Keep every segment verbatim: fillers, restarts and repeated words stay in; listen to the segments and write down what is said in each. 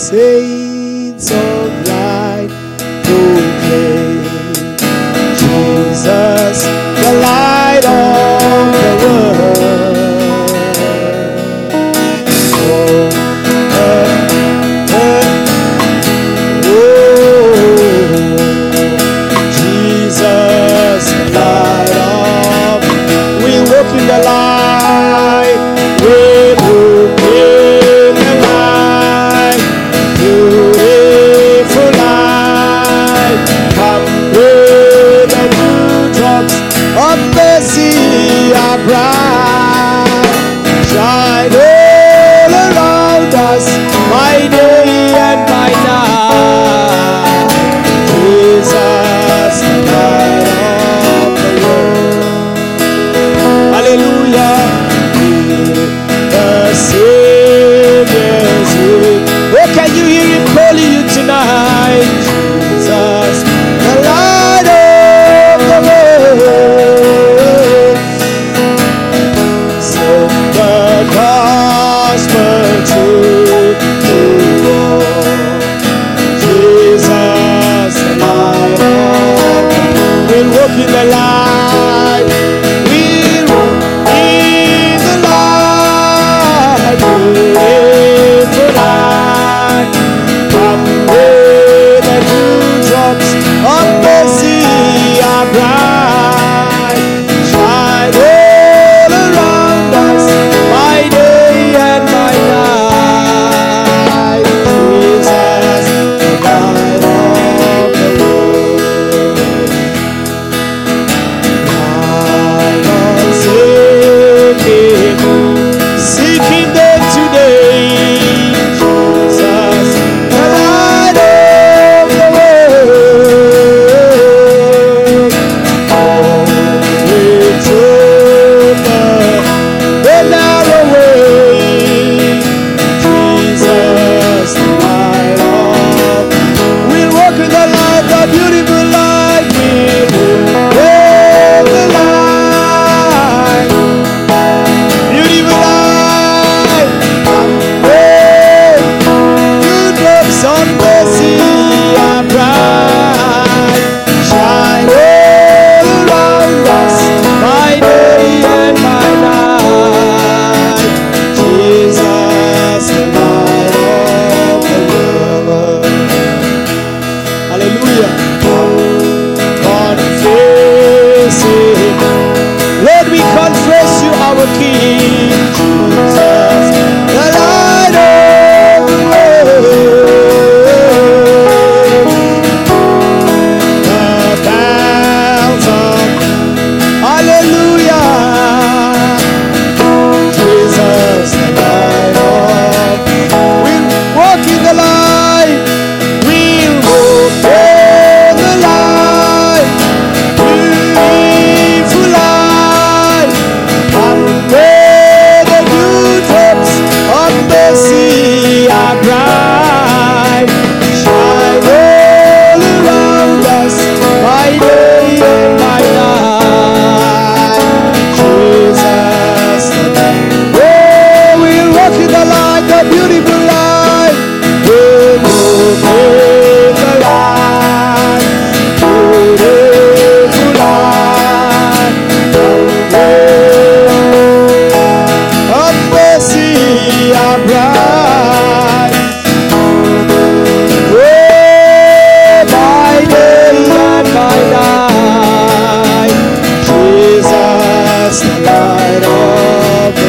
saints of light proclaim Jesus, the light of the world. Oh, uh, uh, oh, Jesus, the light of. We walk in the light. We walk in the light. Beautiful light. Come with the dewdrops of mercy are bright. Shine all around us by day and by night. Jesus, the light of the world. Hallelujah. The Savior's way. Oh, can you hear him calling you tonight? Jesus, the light of the world. Send the gospel to the world. Jesus, the light of. We'll walk in the light. We'll walk in the light. Beautiful light. Come with the dewdrops of mercy are bright. Shine all around us by day and by night. Jesus, the light of the world. Light on seeking, seeking day today. Jesus, the light of the world. Oh, we took the narrow way. Jesus, the light of. We'll walk in the light, the beautiful light. We'll walk in the light. Beautiful light. Come with dewdrops of mercy are bright. Shine all around us by day and by night. Jesus, the light of the world. Hallelujah. Confess it. Lord, we confess you, our King. Jesus, the light of the world. The bells of hallelujah. Jesus, the light of. We'll walk in the light. We'll walk in the light. Beautiful light. Come where the dewdrops of mercy are bright. Shine all around us by day and by night. Jesus, the light. Oh, we'll walk in the light, the beautiful light. We'll walk in the light. Beautiful light. The way of mercy are bright. Oh, by day and by night. Jesus, the light of the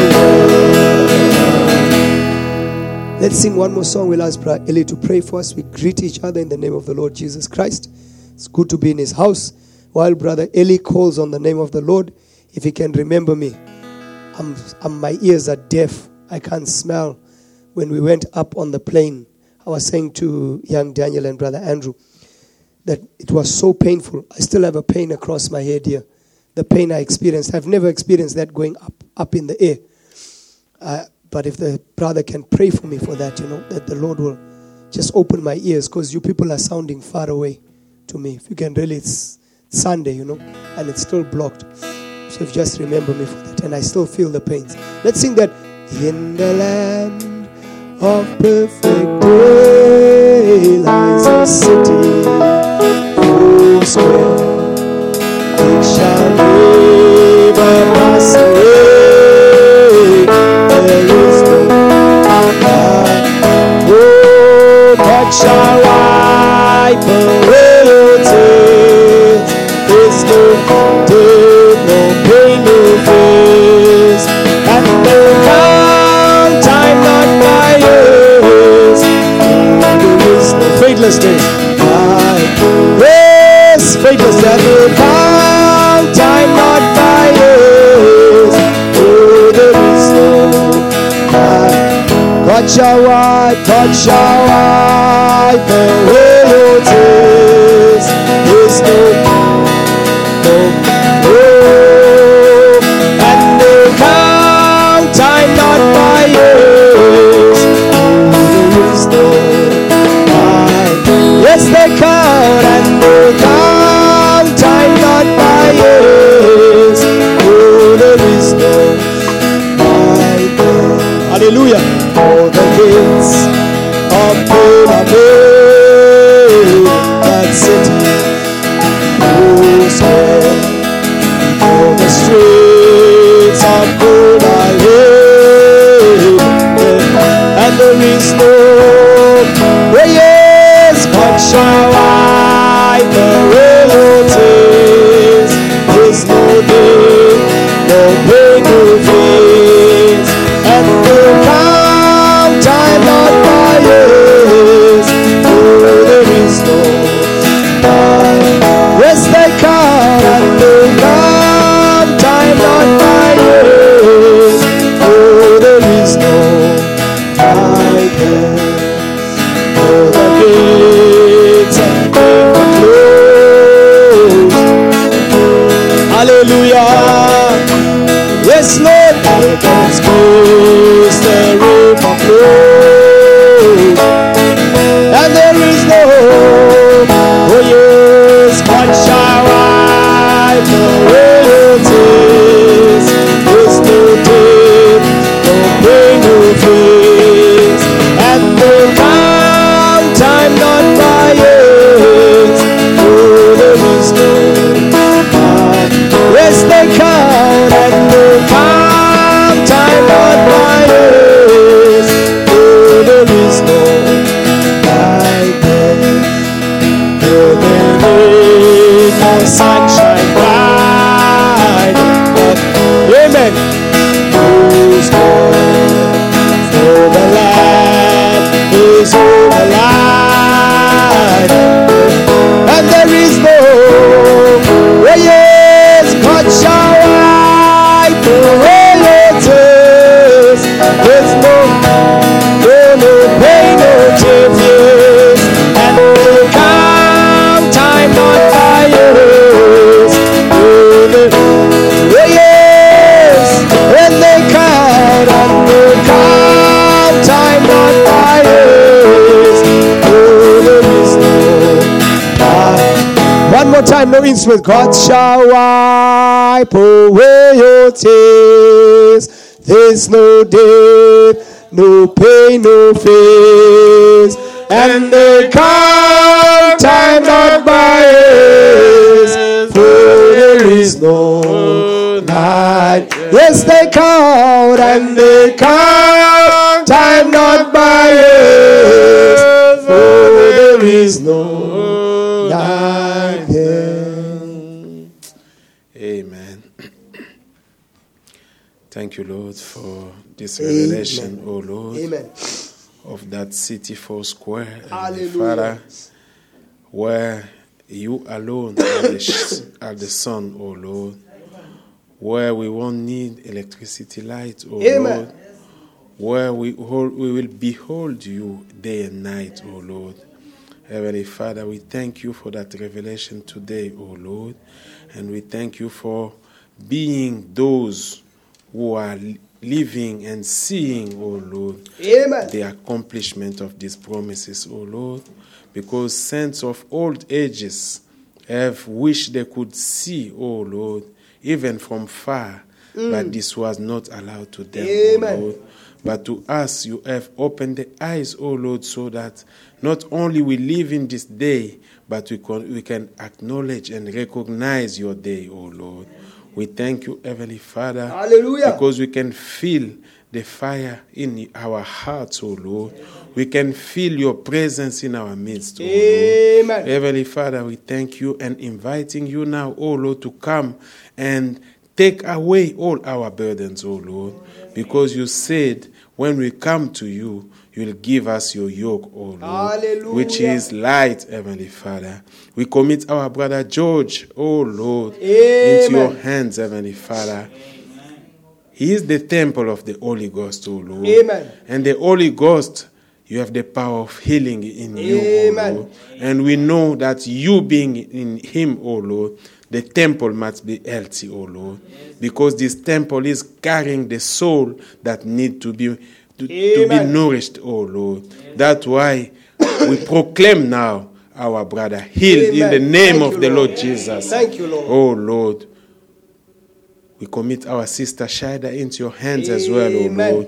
world. Let's sing one more song. We'll ask Brother Eli to pray for us. We greet each other in the name of the Lord Jesus Christ. It's good to be in his house. While Brother Eli calls on the name of the Lord, if he can remember me, I'm, I'm, my ears are deaf. I can't smell. When we went up on the plane, I was saying to young Daniel and Brother Andrew that it was so painful. I still have a pain across my head here. The pain I experienced. I've never experienced that going up, up in the air. Uh, but if the brother can pray for me for that, you know, that the Lord will just open my ears, because you people are sounding far away to me. If you can really, it's Sunday, you know, and it's still blocked. So if you just remember me for that, and I still feel the pains. Let's sing that. In the land of perfect day. the city full square. It shall never pass away. There is no God. Oh, God shall wipe away your tears. There's no death, no pain, no fears, and no count time not by years. There is no faithless day. Yes, faithless day. No count time not by years. Oh, there is no God. God shall wipe, God shall wipe away your tears. There's no, no, oh, and they count time not by years. There is no time. Yes, they count and they count time not by years. Oh, there is no time. Hallelujah. All the gates of pain are made, that city full square. All the streets of gold are laid, and there is no way. Yes, God shall wipe away your tears. There's no day, no pain, no fears, and no count time not by years. Oh, there is no time. Yes, they count and they count time not by years. Oh, there is no time there. Oh, the gates of pain are closed. Hallelujah. Yes, Lord, heaven's closed, the river flows, and there is no, oh yes, God shall wipe away your tears. There's no death, no pain, no fears, and no count time not by years. Oh, there is no time. Yes, they count and they count time not by years. Oh, there is no night there. Oh, there is no sunshine bright. Amen. Who's born for the land is over light, and there is no way. Yes, God shall wipe away your tears. There's no, no, no pain, no tears, and no count time not by years. Oh, the, oh yes, when they count and they count time not by years. Oh, there is no time. One more time, no instrument. God shall wipe away your tears. There's no death, no pain, no fears, and they count time not by years. For there is no night. Yes, they count and they count time not by years. For there is no night there. Amen. Thank you, Lord, for this revelation, Amen. oh Lord, Amen. of that city four square, Hallelujah. Father, where you alone are the, sh- are the sun, oh Lord, where we won't need electricity light, oh Amen. Lord, where we, hold, we will behold you day and night, oh Lord. Heavenly Father, we thank you for that revelation today, oh Lord, and we thank you for being those who are living and seeing, oh Lord, Amen. the accomplishment of these promises, oh Lord, because saints of old ages have wished they could see, oh Lord, even from far, mm. but this was not allowed to them, Amen. oh Lord. but to us you have opened the eyes, O Lord, so that not only we live in this day, but we can, we can acknowledge and recognize your day, O Lord. We thank you, Heavenly Father, Hallelujah. because we can feel the fire in our hearts, O Lord. We can feel your presence in our midst, O Amen. Lord. Heavenly Father, we thank you and inviting you now, O Lord, to come and take away all our burdens, O Lord, because you said when we come to you, you will give us your yoke, O Lord, Hallelujah. which is light, Heavenly Father. We commit our brother George, O Lord, Amen. into your hands, Heavenly Father. He is the temple of the Holy Ghost, O Lord. Amen. And the Holy Ghost, you have the power of healing in you, Amen. O Lord. And we know that you being in him, O Lord, the temple must be healthy, O Lord. Because this temple is carrying the soul that need to be to, to be nourished, O Lord. Amen. That's why we proclaim now our brother healed in the name Thank of you, the Lord. Lord Jesus. Thank you, Lord. Oh Lord, we commit our sister Shida into your hands as well, oh Lord.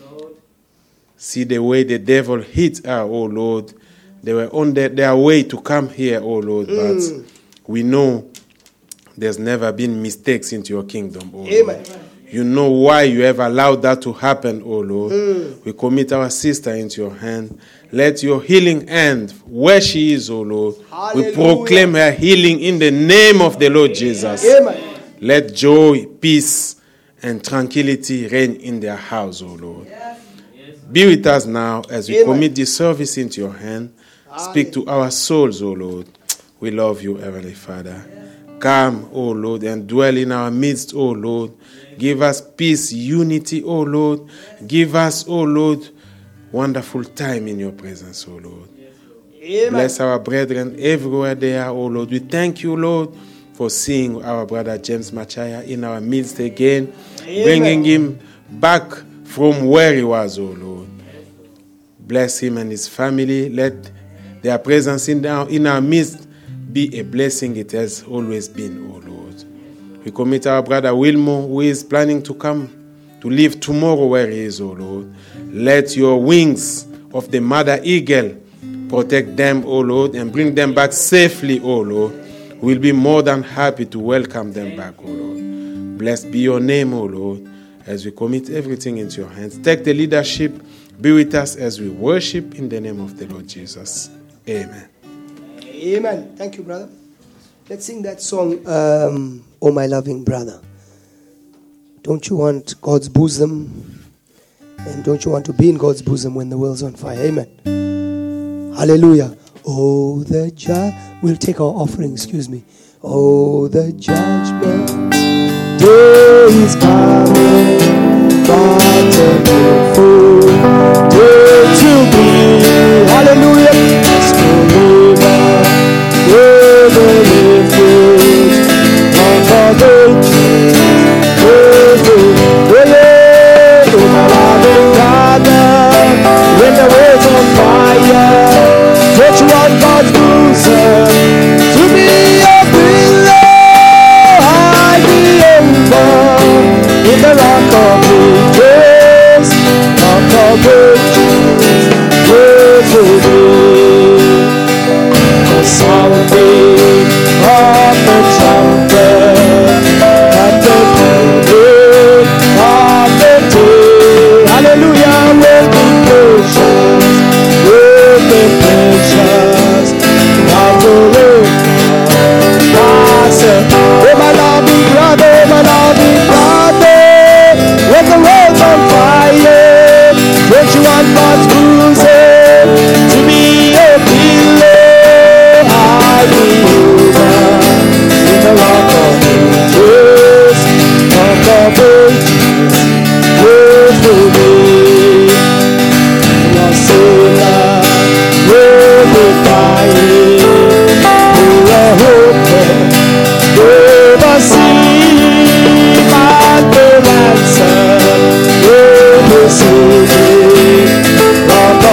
See the way the devil hit her, oh Lord. They were on their, their way to come here, oh Lord, Mm. but we know there's never been mistakes into your kingdom, oh Amen. Lord. You know why you have allowed that to happen, oh Lord. Mm. We commit our sister into your hand. Let your healing hand where she is, oh Lord. Hallelujah. We proclaim her healing in the name of the Lord Jesus. Amen. Let joy, peace, and tranquility reign in their house, oh Lord. Be with us now as we Amen. commit this service into your hand. Speak to our souls, oh Lord. We love you, Heavenly Father. Come, oh Lord, and dwell in our midst, oh Lord. Give us peace, unity, oh Lord. Give us, oh Lord, wonderful time in your presence, oh Lord. Amen. Bless our brethren everywhere they are, oh Lord. We thank you, Lord, for seeing our brother James Machaya in our midst again, Amen. bringing him back from where he was, oh Lord. Bless him and his family. Let their presence in our, in our midst be a blessing it has always been, oh Lord. We commit our brother Wilmo, who is planning to come to live tomorrow where he is, oh Lord. Let your wings of the mother eagle protect them, oh Lord, and bring them back safely, oh Lord. We'll be more than happy to welcome them back, oh Lord. Blessed be your name, oh Lord, as we commit everything into your hands. Take the leadership. Be with us as we worship in the name of the Lord Jesus. Amen. Amen. Thank you, brother. Let's sing that song, um, Oh My Loving Brother. Don't you want God's bosom? And don't you want to be in God's bosom when the world's on fire? Amen. Hallelujah. Oh, the judge. We'll take our offering, excuse me. Oh, the judgment day is coming. What a beautiful day to be. Hallelujah. It's forever. Over refuge of our virtues. Oh, my loving brother, when the world's on fire, don't you want God's bosom to be your pillow? Hide me over in the rock of ages, rock of ages, wait for me. For sounding of the trumpet at the beginning of the day. Hallelujah, will be gracious, will be gracious. Now the Lord, oh my loving brother, my loving brother, when the world's on fire, don't you want God's bosom to be your pillow? I will in the rock of ages, rock of ages, wait for me. Your Savior will be flying, for a hope, never see, but the ransom will be saving, rock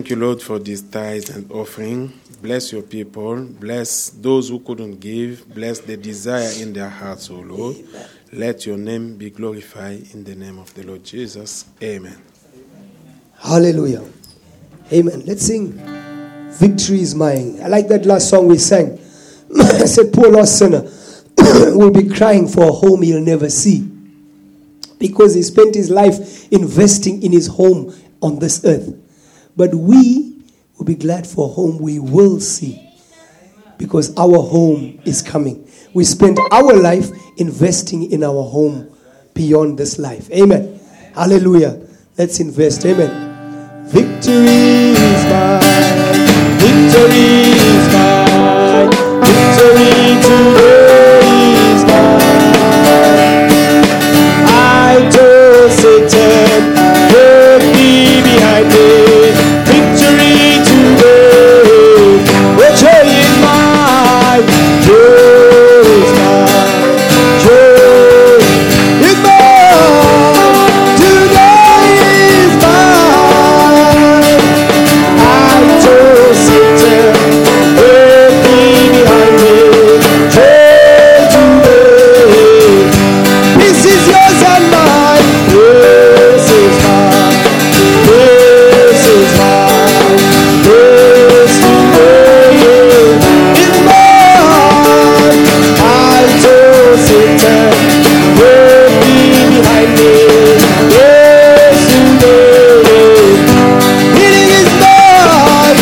thank you, Lord, for this tithe and offering. Bless your people. Bless those who couldn't give. Bless the desire in their hearts, O Lord. Amen. Let your name be glorified in the name of the Lord Jesus. Amen. Hallelujah. Amen. Let's sing Victory is Mine. I like that last song we sang. I said, poor lost sinner will be crying for a home he'll never see, because he spent his life investing in his home on this earth. But we will be glad for a home we will see, because our home is coming. We spent our life investing in our home beyond this life. Amen. Hallelujah. Let's invest. Amen. Victory is mine. Victory is mine. Victory today is mine. I told Satan, put me behind me. Victory today. The joy is mine. Joy is mine. Joy is mine. Today is mine. I told Satan, put me behind me. Joy today. This is yours and mine. This is mine. This is mine. This today is mine. I told Satan, put me behind me. Yes, today. Healing is mine.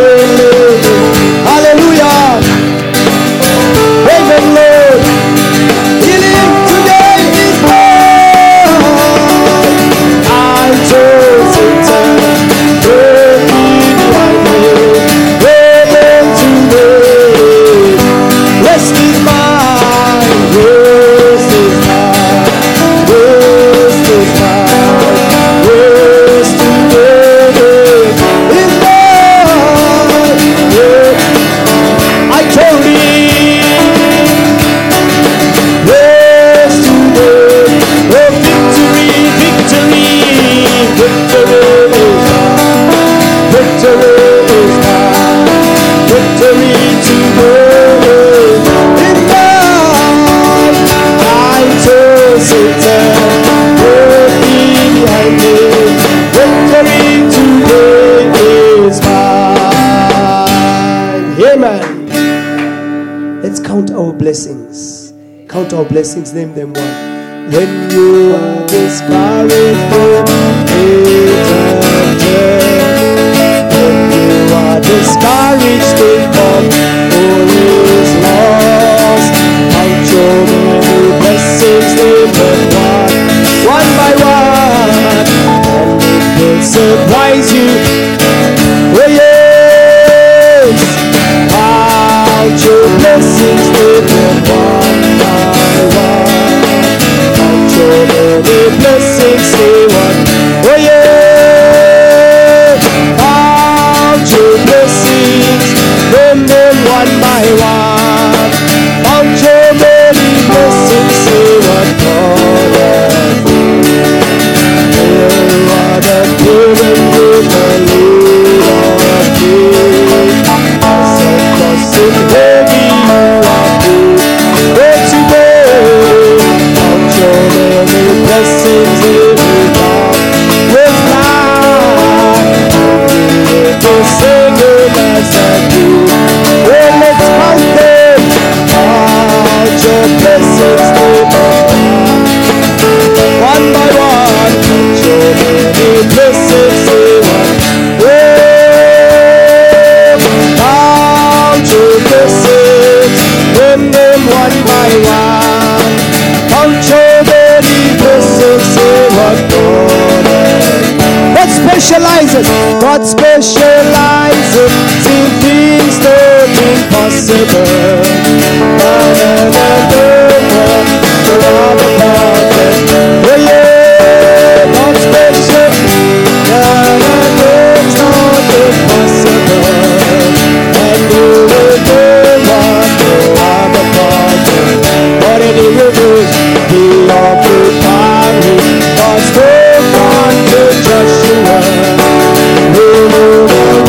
Hallelujah. Amen, Lord. Healing today is mine. I told Satan, put me behind me. Amen today. Rest is mine. Rest is mine. Rest is mine. Rest today is mine. Yeah. I told him, yes, today, oh, victory, victory, victory is mine, victory is mine, victory today is mine. I told Satan, put me behind me, victory today is mine. Amen. Let's count our blessings. Count our blessings, name them one. When you are discouraged, think of death. When you are discouraged, think of all is lost. Count your many blessings, name them one, one by one, and it will surprise you. Oh yes, count your blessings, name them one by one. Count your many blessings, say one. Oh yeah, count your blessings, name them one by one. Count your many blessings, say one. God has done. You are the given with the lead of faith. As a crossing heavy you are good. But today, count your many blessings every God was mine. You will sing it as I do. Oh, let's count them. Count your blessings one by one. Count your many blessings one. Oh, count your blessings, name them one by one. Count your many blessings, say what God has. God specializes, God specializes in things that impossible. God has done for all the prophets. Oh yeah, God specializes, God has not impossible. And you will do what for all the prophets. But any rivers, he offered Paris. God spoke unto Joshua. Who knew the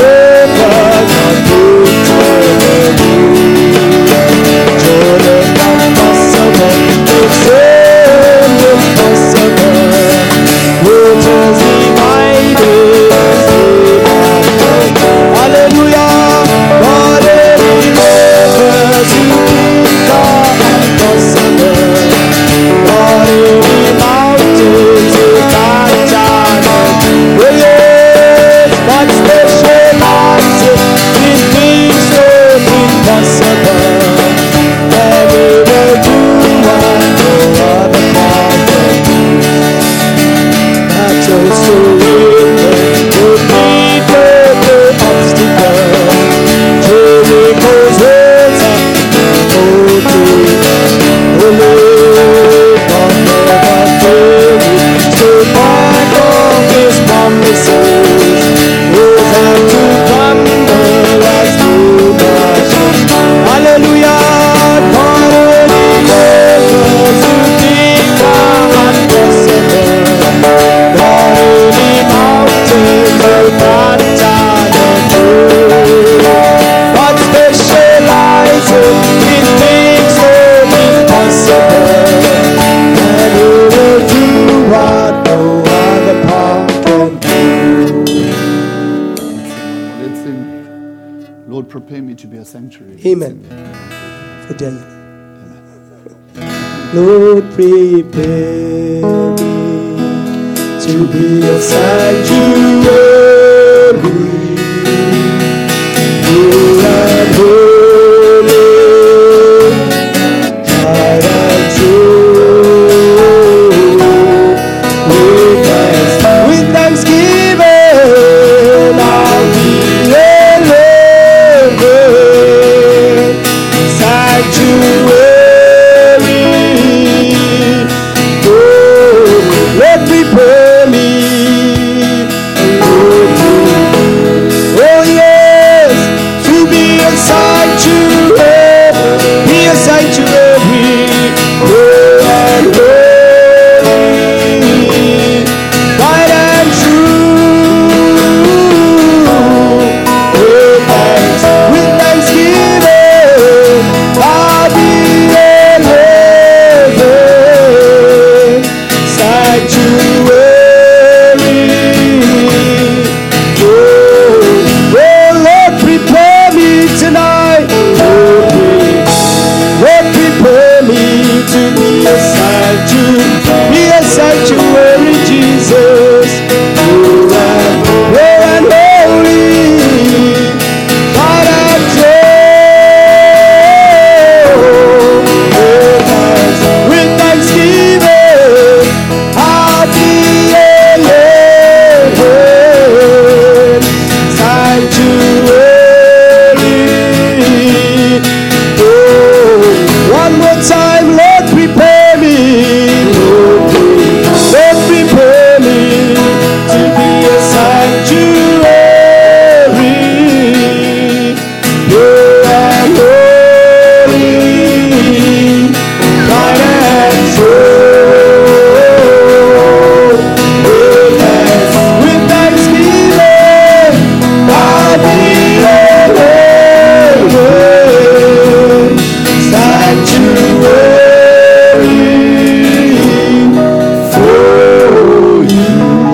prepare me to be a sanctuary. Amen. For Daniel. Lord, prepare me to be a sanctuary. You are holy, tried and true. With thanks- with thanksgiving, I'll be a living sanctuary. Oh, Lord, prepare me. Oh, yes, to be a sanctuary, be a sanctuary. Oh, and holy, right and true. With thanks, with thanksgiving, I'll be a living sanctuary. Oh, oh, Lord, prepare me tonight. Lord, Lord, prepare me to be a sanctuary, be a sanctuary, Jesus. Pure and, pure and holy, God and true. With thanks- with thanksgiving, I'll be a living sanctuary. Oh, one more time, Lord, prepare me. Lord, Lord, prepare me to be a sanctuary. Pure and holy, tried and true. With thanks- with thanksgiving, I'll be a living sanctuary for you,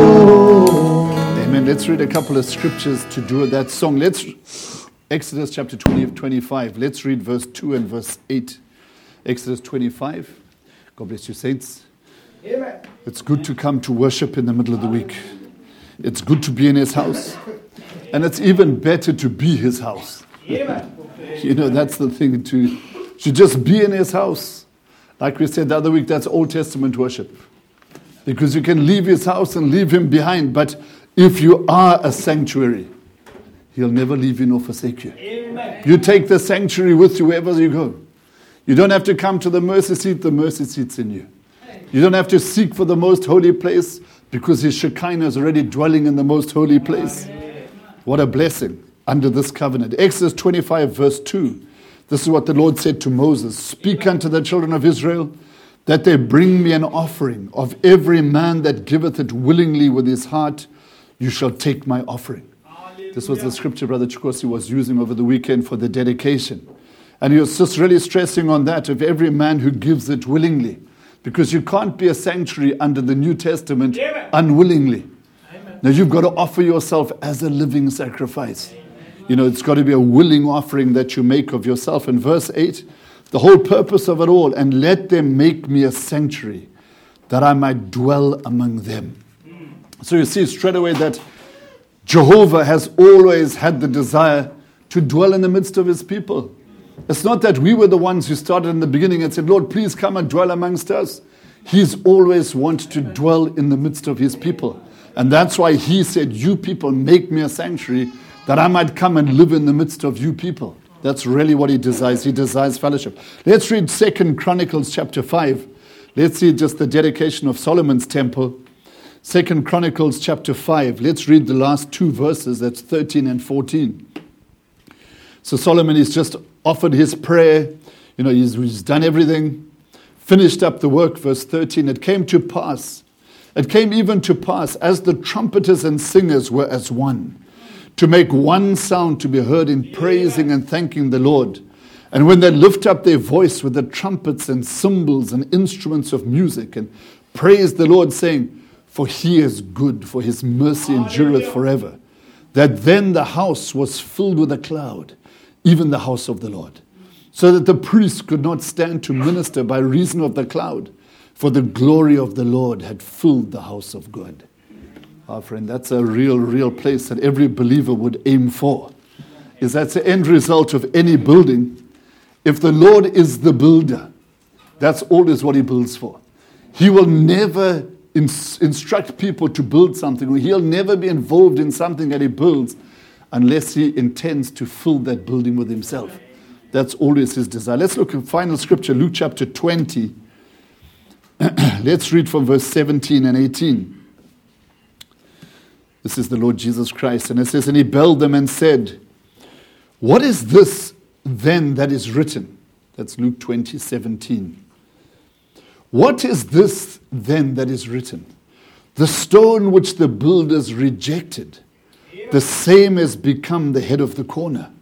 Lord. Amen. Let's read a couple of scriptures to do that song. Let's Exodus chapter twenty, twenty-five. Let's read verse two and verse eight. Exodus twenty-five. God bless you, saints. Amen. It's good to come to worship in the middle of the week. It's good to be in his house. And it's even better to be his house. Amen. You know, that's the thing, to, to just be in his house. Like we said the other week, that's Old Testament worship. Because you can leave his house and leave him behind. But if you are a sanctuary, he'll never leave you nor forsake you. Amen. You take the sanctuary with you wherever you go. You don't have to come to the mercy seat, the mercy seat's in you. You don't have to seek for the most holy place, because his Shekinah is already dwelling in the most holy place. What a blessing under this covenant. Exodus twenty-five verse two. This is what the Lord said to Moses. Speak unto the children of Israel, that they bring me an offering. Of every man that giveth it willingly with his heart, you shall take my offering. This was the scripture Brother Chikosi was using over the weekend for the dedication. And he was just really stressing on that, of every man who gives it willingly. Because you can't be a sanctuary under the New Testament Amen. unwillingly. Amen. Now you've got to offer yourself as a living sacrifice. Amen. You know, it's got to be a willing offering that you make of yourself. In verse eight, the whole purpose of it all, and let them make me a sanctuary, that I might dwell among them. Mm. So you see straight away that Jehovah has always had the desire to dwell in the midst of his people. It's not that we were the ones who started in the beginning and said, Lord, please come and dwell amongst us. He's always wanted to dwell in the midst of his people. And that's why he said, you people make me a sanctuary, that I might come and live in the midst of you people. That's really what he desires. He desires fellowship. Let's read Second Chronicles chapter five. Let's see just the dedication of Solomon's temple. Second Chronicles chapter five. Let's read the last two verses. That's thirteen and fourteen. So Solomon has just offered his prayer. You know, he's, he's done everything. Finished up the work. Verse thirteen. It came to pass. It came even to pass, as the trumpeters and singers were as one, to make one sound to be heard in praising and thanking the Lord. And when they lift up their voice with the trumpets and cymbals and instruments of music, and praise the Lord, saying, for he is good, for his mercy endureth forever. That then the house was filled with a cloud, even the house of the Lord, so that the priests could not stand to minister by reason of the cloud, for the glory of the Lord had filled the house of God. Our friend, that's a real, real place that every believer would aim for. Is that's the end result of any building. If the Lord is the builder, that's always what he builds for. He will never ins- instruct people to build something. He'll never be involved in something that he builds unless he intends to fill that building with himself. That's always his desire. Let's look at final scripture, Luke chapter twenty. Let's read from verse seventeen and eighteen. This is the Lord Jesus Christ. And it says, and he belled them and said, what is this then that is written? That's Luke twenty, seventeen. What is this then that is written? The stone which the builders rejected, the same has become the head of the corner.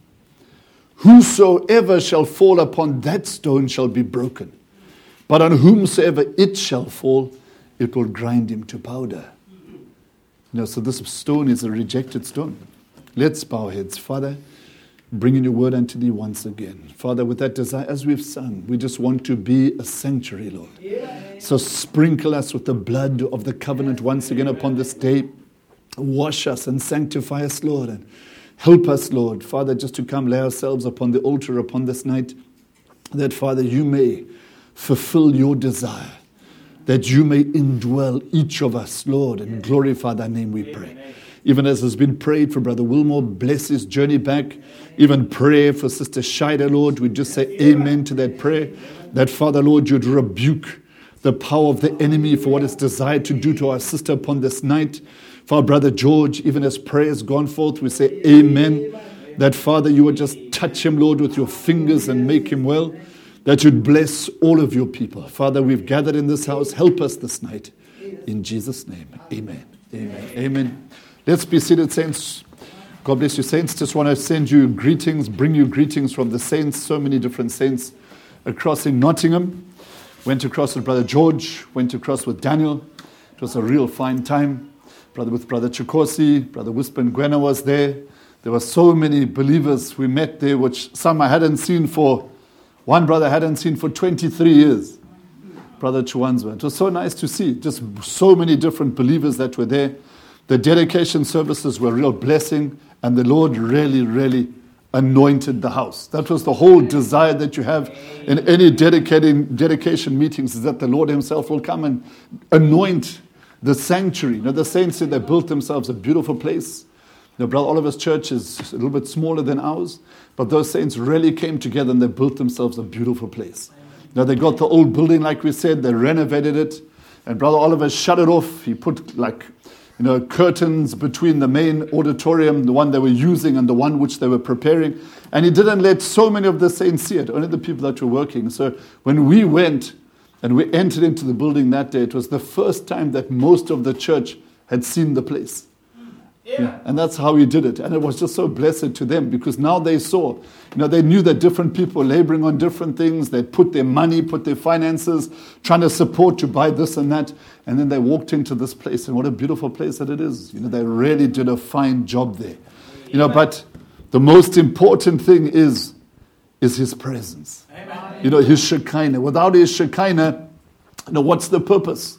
Whosoever shall fall upon that stone shall be broken, but on whomsoever it shall fall, it will grind him to powder. You know, so this stone is a rejected stone. Let's bow our heads. Father, bringing your word unto thee once again. Father, with that desire, as we've sung, we just want to be a sanctuary, Lord. So sprinkle us with the blood of the covenant once again upon this day. Wash us and sanctify us, Lord, and help us, Lord, Father, just to come lay ourselves upon the altar upon this night, that, Father, you may fulfill your desire, that you may indwell each of us, Lord, and glorify thy name, we pray. Even as has been prayed for Brother Wilmore, bless his journey back. Even pray for Sister Shida, Lord. We just say amen to that prayer. That, Father, Lord, you'd rebuke the power of the enemy for what it's desired to do to our sister upon this night. For our Brother George, even as prayer has gone forth, we say amen. That, Father, you would just touch him, Lord, with your fingers and make him well. That you'd bless all of your people. Father, we've gathered in this house. Help us this night. In Jesus' name, amen. Amen. Amen. Let's be seated, saints. God bless you, saints. Just want to send you greetings, bring you greetings from the saints. So many different saints across in Nottingham. Went across with Brother George. Went across with Daniel. It was a real fine time. Brother with Brother Chikosi. Brother Whisper Gwena was there. There were so many believers we met there, which some I hadn't seen for, one brother I hadn't seen for twenty-three years. Brother Chuanzwa. It was so nice to see. Just so many different believers that were there. The dedication services were a real blessing, and the Lord really, really anointed the house. That was the whole desire that you have in any dedicating dedication meetings, is that the Lord himself will come and anoint the sanctuary. You know, the saints said they built themselves a beautiful place. You know, Brother Oliver's church is a little bit smaller than ours, but those saints really came together and they built themselves a beautiful place. Now they got the old building, like we said, they renovated it, and Brother Oliver shut it off. He put like You know, curtains between the main auditorium, the one they were using, and the one which they were preparing. And he didn't let so many of the saints see it, only the people that were working. So when we went and we entered into the building that day, it was the first time that most of the church had seen the place. Yeah. Yeah. And that's how he did it. And it was just so blessed to them, because now they saw, you know, they knew that different people were laboring on different things. They'd put their money, put their finances, trying to support to buy this and that. And then they walked into this place, and what a beautiful place that it is. You know, they really did a fine job there. You know, but the most important thing is, is his presence. Amen. You know, his Shekinah. Without his Shekinah, you know, what's the purpose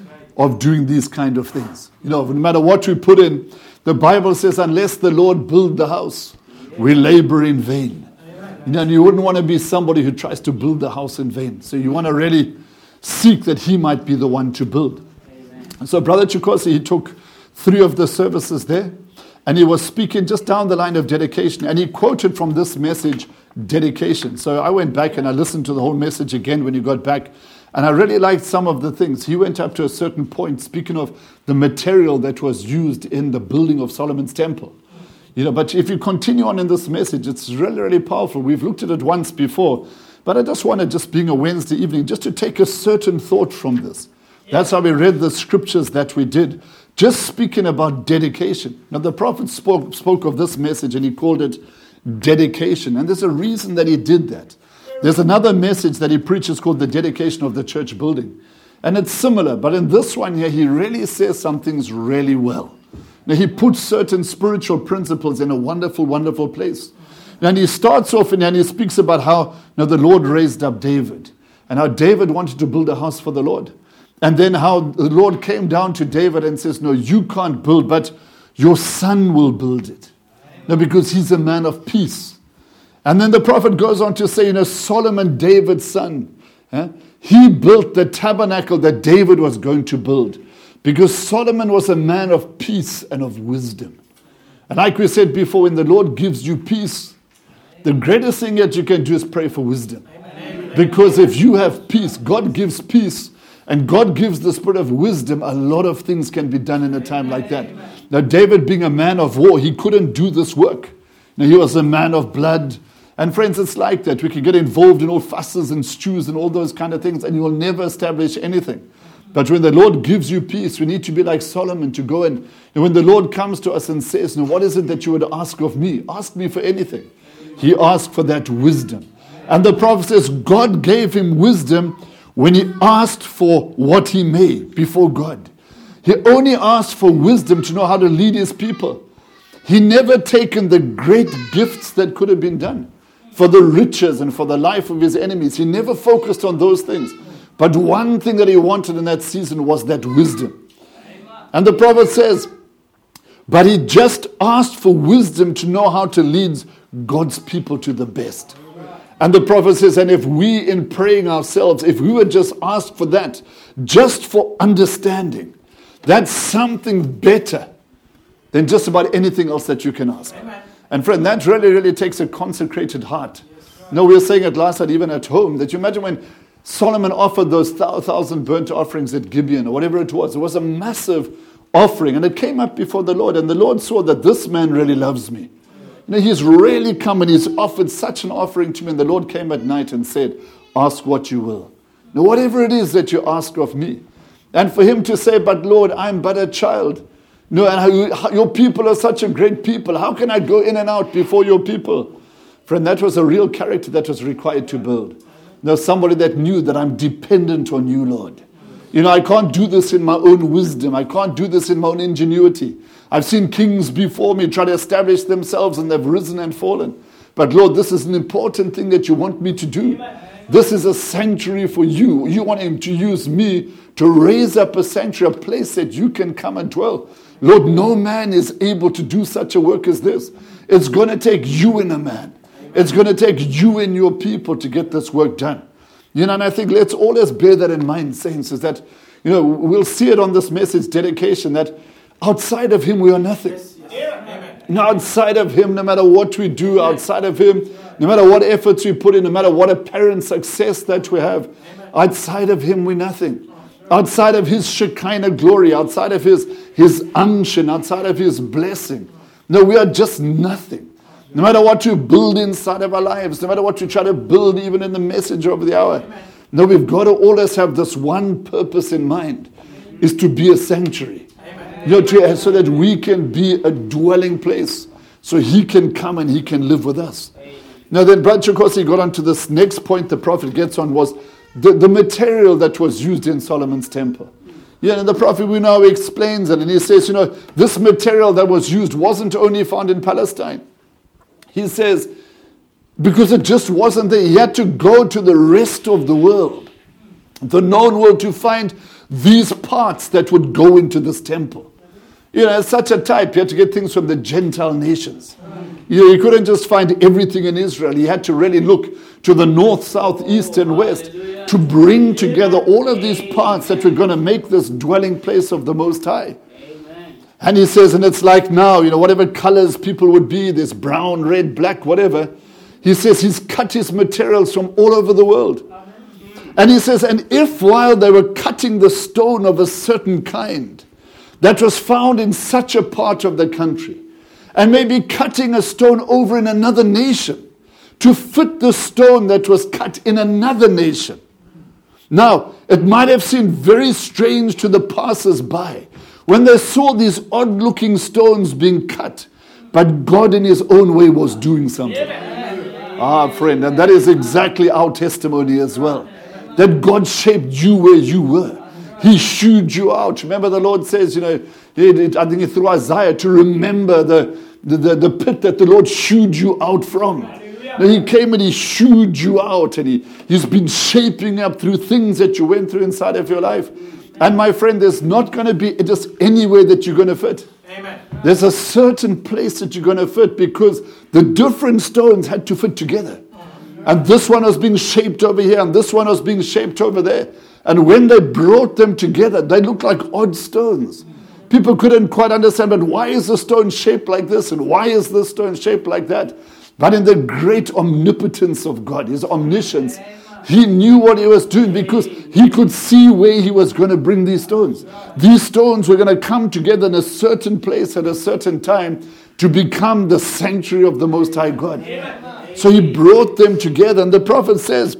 of doing these kind of things? You know, no matter what we put in, the Bible says, unless the Lord build the house, we labor in vain. You know, and you wouldn't want to be somebody who tries to build the house in vain. So you want to really seek that he might be the one to build. Amen. So Brother Chikosi, he took three of the services there, and he was speaking just down the line of dedication, and he quoted from this message, dedication. So I went back and I listened to the whole message again when he got back, and I really liked some of the things. He went up to a certain point, speaking of the material that was used in the building of Solomon's temple. You know, but if you continue on in this message, it's really, really powerful. We've looked at it once before, but I just wanted, just being a Wednesday evening, just to take a certain thought from this. That's how we read the scriptures that we did, just speaking about dedication. Now, the prophet spoke, spoke of this message, and he called it dedication. And there's a reason that he did that. There's another message that he preaches called the dedication of the church building. And it's similar, but in this one here, he really says some things really well. Now, he puts certain spiritual principles in a wonderful, wonderful place. And he starts off and he speaks about how, you know, the Lord raised up David. And how David wanted to build a house for the Lord. And then how the Lord came down to David and says, no, you can't build, but your son will build it. No, because he's a man of peace. And then the prophet goes on to say, you know, Solomon, David's son, eh, he built the tabernacle that David was going to build. Because Solomon was a man of peace and of wisdom. And like we said before, when the Lord gives you peace, the greatest thing that you can do is pray for wisdom. Because if you have peace, God gives peace, and God gives the spirit of wisdom, a lot of things can be done in a time like that. Now, David being a man of war, he couldn't do this work. Now, he was a man of blood. And friends, it's like that. We can get involved in all fusses and stews and all those kind of things, and you will never establish anything. But when the Lord gives you peace, we need to be like Solomon, to go and, and when the Lord comes to us and says, now, what is it that you would ask of me? Ask me for anything. He asked for that wisdom. And the prophet says God gave him wisdom when he asked for what he may before God. He only asked for wisdom to know how to lead his people. He never taken the great gifts that could have been done for the riches and for the life of his enemies. He never focused on those things. But one thing that he wanted in that season was that wisdom. And the prophet says, but he just asked for wisdom to know how to lead God's people to the best. And the prophet says, and if we in praying ourselves, if we would just ask for that, just for understanding, that's something better than just about anything else that you can ask. Amen. And friend, that really, really takes a consecrated heart. Yes, no, we were saying it last night, even at home, that you imagine when Solomon offered those thousand burnt offerings at Gibeon, or whatever it was, it was a massive offering, and it came up before the Lord, and the Lord saw that this man really loves me. You know, he's really come and he's offered such an offering to me. And the Lord came at night and said, ask what you will. Now, whatever it is that you ask of me. And for him to say, but Lord, I'm but a child. No, and how, how, your people are such a great people. How can I go in and out before your people? Friend, that was a real character that was required to build. Now, somebody that knew that I'm dependent on you, Lord. You know, I can't do this in my own wisdom. I can't do this in my own ingenuity. I've seen kings before me try to establish themselves and they've risen and fallen. But Lord, this is an important thing that you want me to do. This is a sanctuary for you. You want him to use me to raise up a sanctuary, a place that you can come and dwell. Lord, no man is able to do such a work as this. It's going to take you and a man. It's going to take you and your people to get this work done. You know, and I think let's always bear that in mind, saints, is that, you know, we'll see it on this message, dedication, that outside of him, we are nothing. Yes, yes. You know, outside of him, no matter what we do, outside of him, no matter what efforts we put in, no matter what apparent success that we have, outside of him, we're nothing. Outside of his Shekinah glory, outside of his, his unction, outside of his blessing. No, we are just nothing. No matter what you build inside of our lives, no matter what you try to build even in the message of the hour. No, we've got to always have this one purpose in mind, is to be a sanctuary. You know, to, so that we can be a dwelling place, so he can come and he can live with us. Now then, Brother Chikosi got on to this next point the prophet gets on, was the, the material that was used in Solomon's temple. Yeah, and the prophet, we know, explains it, and he says, you know, this material that was used wasn't only found in Palestine. He says, because it just wasn't there. He had to go to the rest of the world, the known world, to find these parts that would go into this temple. You know, as such a type, you had to get things from the Gentile nations. You know, you couldn't just find everything in Israel. You had to really look to the north, south, east, and west to bring together all of these parts that were going to make this dwelling place of the Most High. And he says, and it's like now, you know, whatever colors people would be, this brown, red, black, whatever. He says he's cut his materials from all over the world. And he says, and if while they were cutting the stone of a certain kind that was found in such a part of the country, and maybe cutting a stone over in another nation to fit the stone that was cut in another nation. Now, it might have seemed very strange to the passers-by when they saw these odd-looking stones being cut, but God in his own way was doing something. Ah, friend, and that is exactly our testimony as well. That God shaped you where you were. He shooed you out. Remember the Lord says, you know, he did, I think through Isaiah, to remember the, the, the, the pit that the Lord shooed you out from. Now, he came and he shooed you out, and he, he's been shaping up through things that you went through inside of your life. And my friend, there's not going to be just anywhere that you're going to fit. Amen. There's a certain place that you're going to fit, because the different stones had to fit together. And this one was being shaped over here, and this one was being shaped over there. And when they brought them together, they looked like odd stones. People couldn't quite understand, but why is the stone shaped like this? And why is this stone shaped like that? But in the great omnipotence of God, his omniscience, he knew what he was doing, because he could see where he was going to bring these stones. These stones were going to come together in a certain place at a certain time to become the sanctuary of the Most High God. So he brought them together. And the prophet says,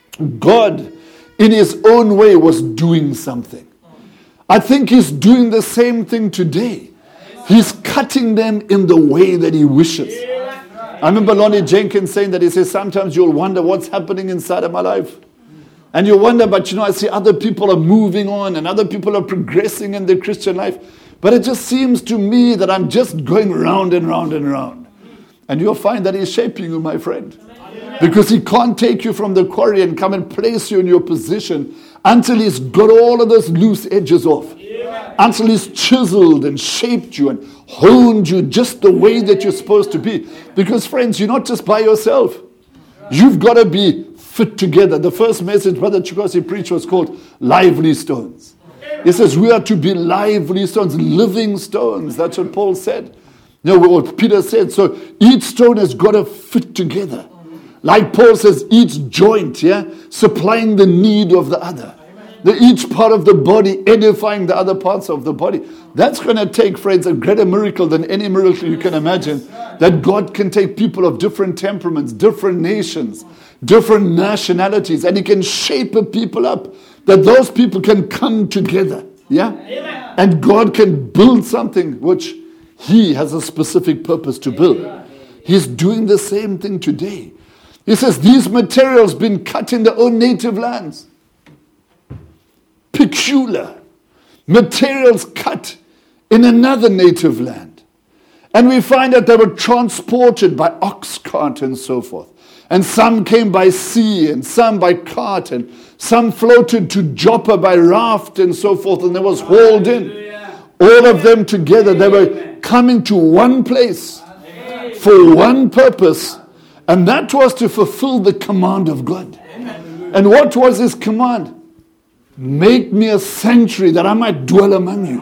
God, in his own way, was doing something. I think he's doing the same thing today. He's cutting them in the way that he wishes. I remember Lonnie Jenkins saying that. He says, sometimes you'll wonder what's happening inside of my life. And you wonder, but you know, I see other people are moving on and other people are progressing in their Christian life. But it just seems to me that I'm just going round and round and round. And you'll find that he's shaping you, my friend. Because he can't take you from the quarry and come and place you in your position until he's got all of those loose edges off. Until he's chiseled and shaped you and honed you just the way that you're supposed to be. Because friends, you're not just by yourself. You've got to be fit together. The first message Brother Chikosi preached was called Lively Stones. He says we are to be lively stones, living stones. That's what Paul said. You know what Peter said. So each stone has got to fit together. Like Paul says, each joint, yeah, supplying the need of the other. The, each part of the body edifying the other parts of the body. That's going to take, friends, a greater miracle than any miracle you can imagine. That God can take people of different temperaments, different nations, different nationalities, and he can shape a people up. That those people can come together. Yeah? Amen. And God can build something which he has a specific purpose to build. He's doing the same thing today. He says these materials been cut in their own native lands. Peculiar materials cut in another native land. And we find that they were transported by ox cart and so forth. And some came by sea and some by cart and some floated to Joppa by raft and so forth, and they was hauled in. All of them together, they were coming to one place for one purpose, and that was to fulfill the command of God. And what was his command? Make me a sanctuary that I might dwell among you.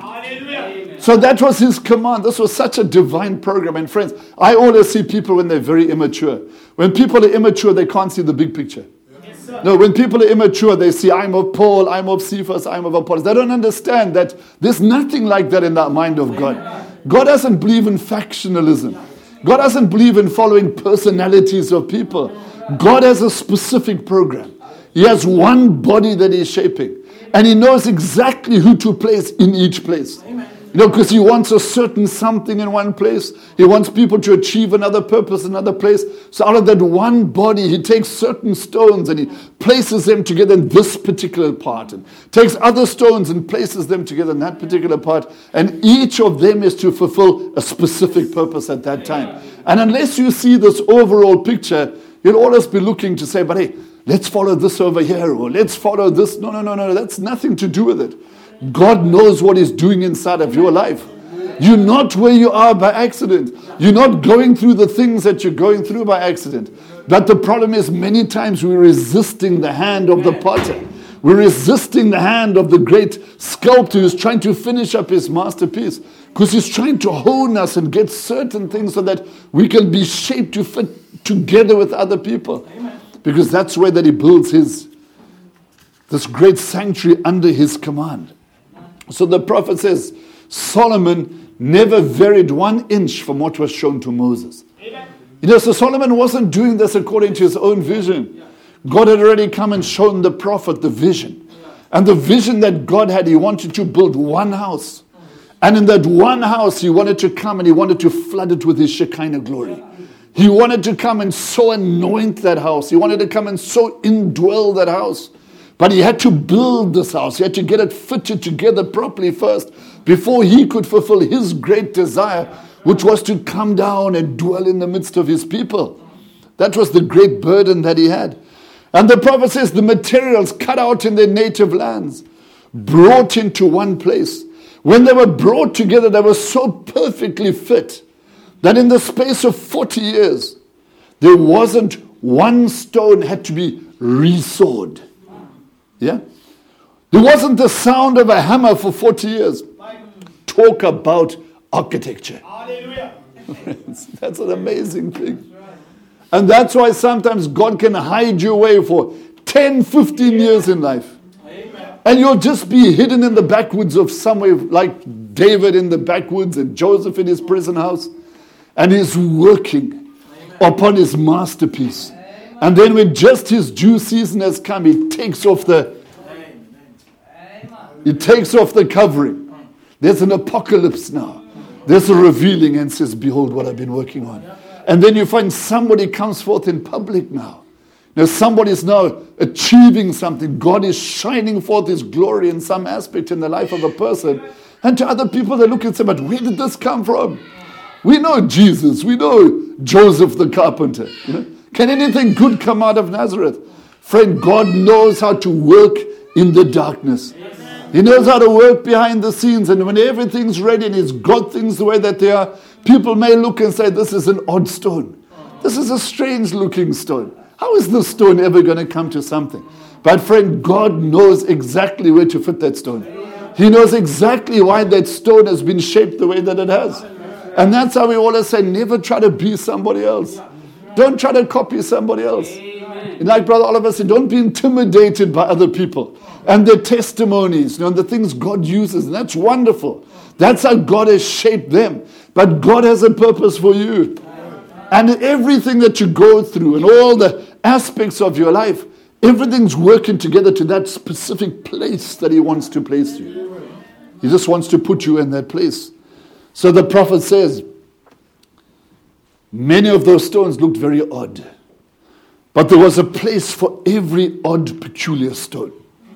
So that was his command. This was such a divine program. And friends, I always see people when they're very immature. When people are immature, they can't see the big picture. Yes, no, when people are immature, they see, I'm of Paul, I'm of Cephas, I'm of Apollos. They don't understand that there's nothing like that in the mind of God. God doesn't believe in factionalism. God doesn't believe in following personalities of people. God has a specific program. He has one body that he's shaping. And he knows exactly who to place in each place. Amen. You know, because he wants a certain something in one place. He wants people to achieve another purpose in another place. So out of that one body, he takes certain stones and he places them together in this particular part. And takes other stones and places them together in that particular part. And each of them is to fulfill a specific purpose at that time. And unless you see this overall picture, you'll always be looking to say, but hey, let's follow this over here, or let's follow this. No, no, no, no. That's nothing to do with it. God knows what he's doing inside of your life. You're not where you are by accident. You're not going through the things that you're going through by accident. But the problem is many times we're resisting the hand of the potter. We're resisting the hand of the great sculptor who's trying to finish up his masterpiece. Because he's trying to hone us and get certain things so that we can be shaped to fit together with other people. Because that's where that he builds his, this great sanctuary under his command. So the prophet says, Solomon never varied one inch from what was shown to Moses. Amen. You know, so Solomon wasn't doing this according to his own vision. God had already come and shown the prophet the vision. And the vision that God had, he wanted to build one house. And in that one house, he wanted to come and he wanted to flood it with his Shekinah glory. He wanted to come and so anoint that house. He wanted to come and so indwell that house. But he had to build this house. He had to get it fitted together properly first before he could fulfill his great desire, which was to come down and dwell in the midst of his people. That was the great burden that he had. And the prophet says the materials cut out in their native lands, brought into one place. When they were brought together, they were so perfectly fit that in the space of forty years, there wasn't one stone had to be resawed. Yeah? There wasn't the sound of a hammer for forty years. Talk about architecture. That's an amazing thing. And that's why sometimes God can hide you away for ten, fifteen years in life. And you'll just be hidden in the backwoods of somewhere, like David in the backwoods and Joseph in his prison house. And he's working upon his masterpiece. And then when just his due season has come, he takes off the he takes off the covering. There's an apocalypse now. There's a revealing and says, behold what I've been working on. And then you find somebody comes forth in public now. Now somebody is now achieving something. God is shining forth his glory in some aspect in the life of a person. And to other people, they look and say, but where did this come from? We know Jesus. We know Joseph the carpenter. You know? Can anything good come out of Nazareth? Friend, God knows how to work in the darkness. He knows how to work behind the scenes. And when everything's ready and he's got things the way that they are, people may look and say, this is an odd stone. This is a strange looking stone. How is this stone ever going to come to something? But friend, God knows exactly where to fit that stone. He knows exactly why that stone has been shaped the way that it has. And that's how we always say, never try to be somebody else. Don't try to copy somebody else. And like Brother Oliver said, don't be intimidated by other people and their testimonies, you know, and the things God uses. And that's wonderful. That's how God has shaped them. But God has a purpose for you. And everything that you go through and all the aspects of your life, everything's working together to that specific place that he wants to place you. He just wants to put you in that place. So the prophet says, many of those stones looked very odd. But there was a place for every odd, peculiar stone.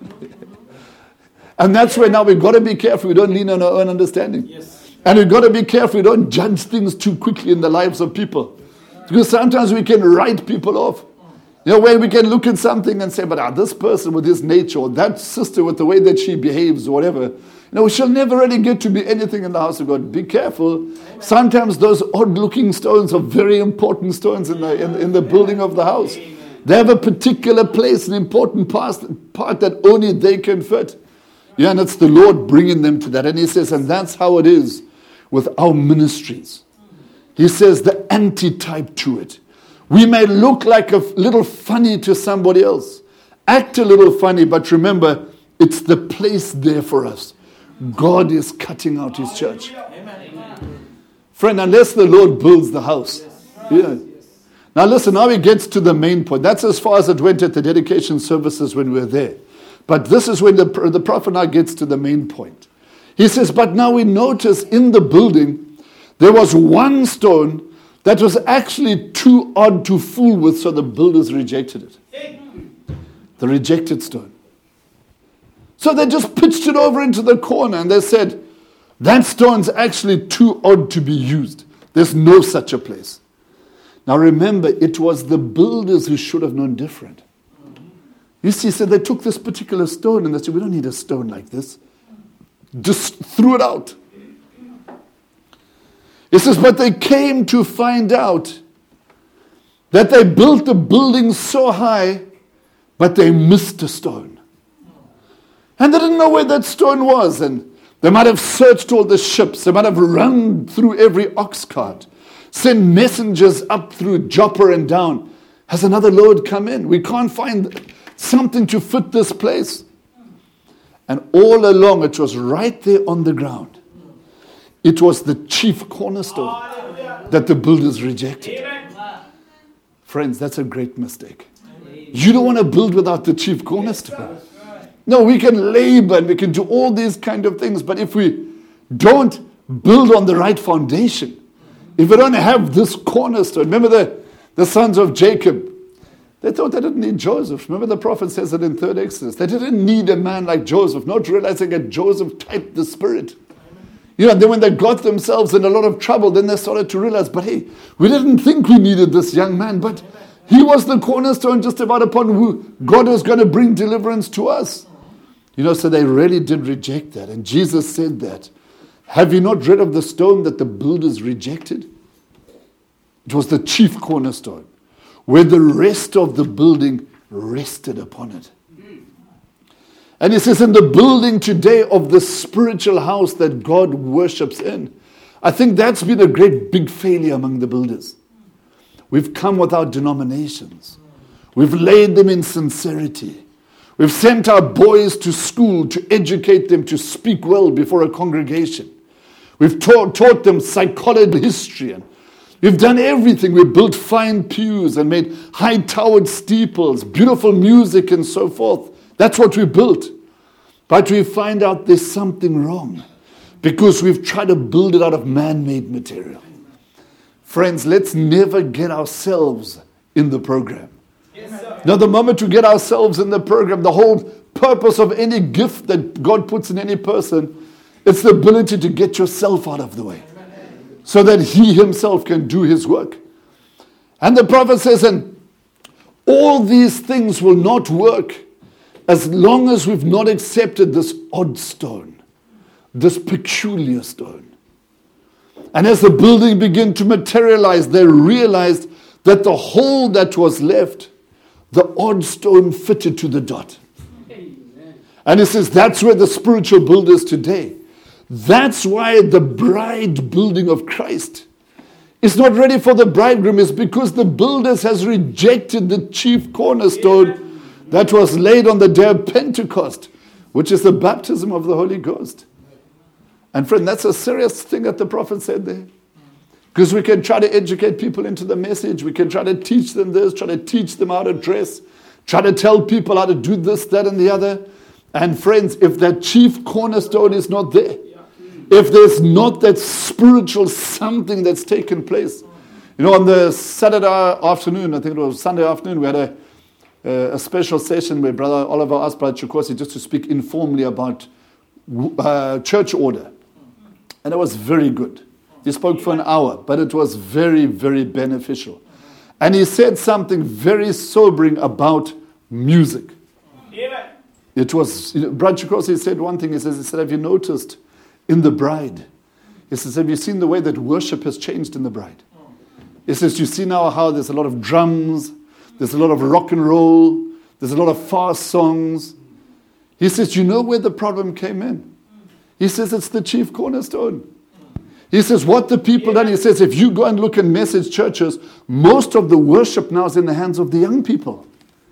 And that's where now we've got to be careful. We don't lean on our own understanding. Yes. And we've got to be careful. We don't judge things too quickly in the lives of people. Because sometimes we can write people off. You know, where we can look at something and say, but ah, this person with his nature, or that sister with the way that she behaves, or whatever, you know, we shall never really get to be anything in the house of God. Be careful. Sometimes those odd-looking stones are very important stones in the, in, in the building of the house. They have a particular place, an important part, part that only they can fit. Yeah, and it's the Lord bringing them to that. And he says, and that's how it is with our ministries. He says the antitype to it. We may look like a little funny to somebody else. Act a little funny, but remember, it's the place there for us. God is cutting out his church. Friend, unless the Lord builds the house. Yeah. Now listen, now he gets to the main point. That's as far as it went at the dedication services when we were there. But this is when the, the prophet now gets to the main point. He says, but now we notice in the building, there was one stone that was actually too odd to fool with, so the builders rejected it. The rejected stone. So they just pitched it over into the corner and they said, that stone's actually too odd to be used. There's no such a place. Now remember, it was the builders who should have known different. You see, so they took this particular stone and they said, we don't need a stone like this. Just threw it out. It says, but they came to find out that they built the building so high, but they missed a stone. And they didn't know where that stone was. And they might have searched all the ships. They might have run through every ox cart. Sent messengers up through Joppa and down. Has another load come in? We can't find something to fit this place. And all along, it was right there on the ground. It was the chief cornerstone that the builders rejected. Friends, that's a great mistake. You don't want to build without the chief cornerstone. No, we can labor and we can do all these kind of things, but if we don't build on the right foundation, if we don't have this cornerstone, remember the, the sons of Jacob, they thought they didn't need Joseph. Remember the prophet says it in third Exodus. They didn't need a man like Joseph, not realizing that Joseph typed the Spirit. You know, then when they got themselves in a lot of trouble, then they started to realize, but hey, we didn't think we needed this young man, but he was the cornerstone just about upon who God was going to bring deliverance to us. You know, so they really did reject that. And Jesus said that. Have you not read of the stone that the builders rejected? It was the chief cornerstone, where the rest of the building rested upon it. And he says, in the building today of the spiritual house that God worships in, I think that's been a great big failure among the builders. We've come with our denominations. We've laid them in sincerity. We've sent our boys to school to educate them to speak well before a congregation. We've taught, taught them psychology, history, and we've done everything. We've built fine pews and made high-towered steeples, beautiful music and so forth. That's what we built. But we find out there's something wrong because we've tried to build it out of man-made material. Friends, let's never get ourselves in the program. Yes, now, the moment we get ourselves in the program, the whole purpose of any gift that God puts in any person, it's the ability to get yourself out of the way so that He Himself can do His work. And the prophet says, and all these things will not work as long as we've not accepted this odd stone, this peculiar stone. And as the building began to materialize, they realized that the hole that was left, the odd stone fitted to the dot. Amen. And he says that's where the spiritual build is today. That's why the bride building of Christ is not ready for the bridegroom. It's because the builders has rejected the chief cornerstone Amen. That was laid on the day of Pentecost, which is the baptism of the Holy Ghost. And friend, that's a serious thing that the prophet said there. Because we can try to educate people into the message. We can try to teach them this, try to teach them how to dress, try to tell people how to do this, that, and the other. And friends, if that chief cornerstone is not there, if there's not that spiritual something that's taken place. You know, on the Saturday afternoon, I think it was Sunday afternoon, we had a, a special session where Brother Oliver asked Brother Chikosi just to speak informally about uh, church order. And it was very good. He spoke for an hour, but it was very, very beneficial. And he said something very sobering about music. It was, you know, Brother Chikosi said one thing, he says, he said, have you noticed in the bride? He says, have you seen the way that worship has changed in the bride? He says, you see now how there's a lot of drums, there's a lot of rock and roll, there's a lot of fast songs. He says, you know where the problem came in? He says, it's the chief cornerstone. He says, what the people done, he says, if you go and look in message churches, most of the worship now is in the hands of the young people.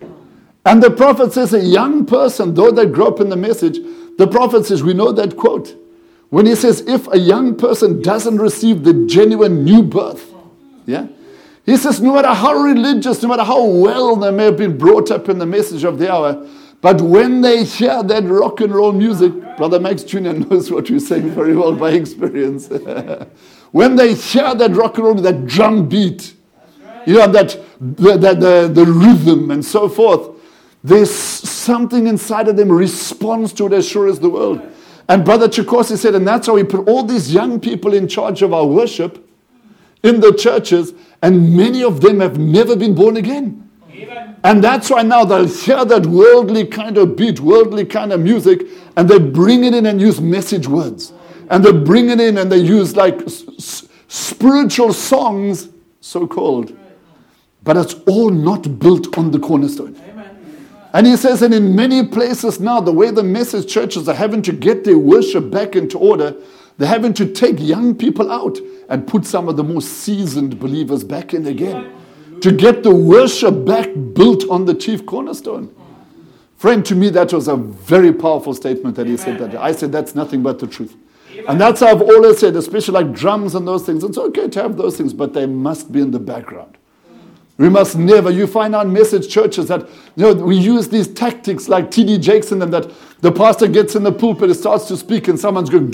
And the prophet says, a young person, though they grow up in the message, the prophet says, we know that quote, when he says, if a young person doesn't receive the genuine new birth, yeah, he says, no matter how religious, no matter how well they may have been brought up in the message of the hour, but when they hear that rock and roll music, Brother Max Junior knows what you're saying very well by experience. When they hear that rock and roll, that drum beat, you know, that the, the, the, the rhythm and so forth, there's something inside of them responds to it as sure as the world. And Brother Chikosi said, and that's how we put all these young people in charge of our worship in the churches, and many of them have never been born again. And that's why now they'll hear that worldly kind of beat, worldly kind of music, and they bring it in and use message words. And they bring it in and they use like s- spiritual songs, so-called. But it's all not built on the cornerstone. And he says, and in many places now, the way the message churches are having to get their worship back into order, they're having to take young people out and put some of the more seasoned believers back in again. To get the worship back built on the chief cornerstone. Friend, to me that was a very powerful statement that he said that. I said that's nothing but the truth. And that's how I've always said, especially like drums and those things. It's okay to have those things, but they must be in the background. We must never, you find out message churches that, you know, we use these tactics like T D Jakes in them, that the pastor gets in the pulpit and starts to speak and someone's going,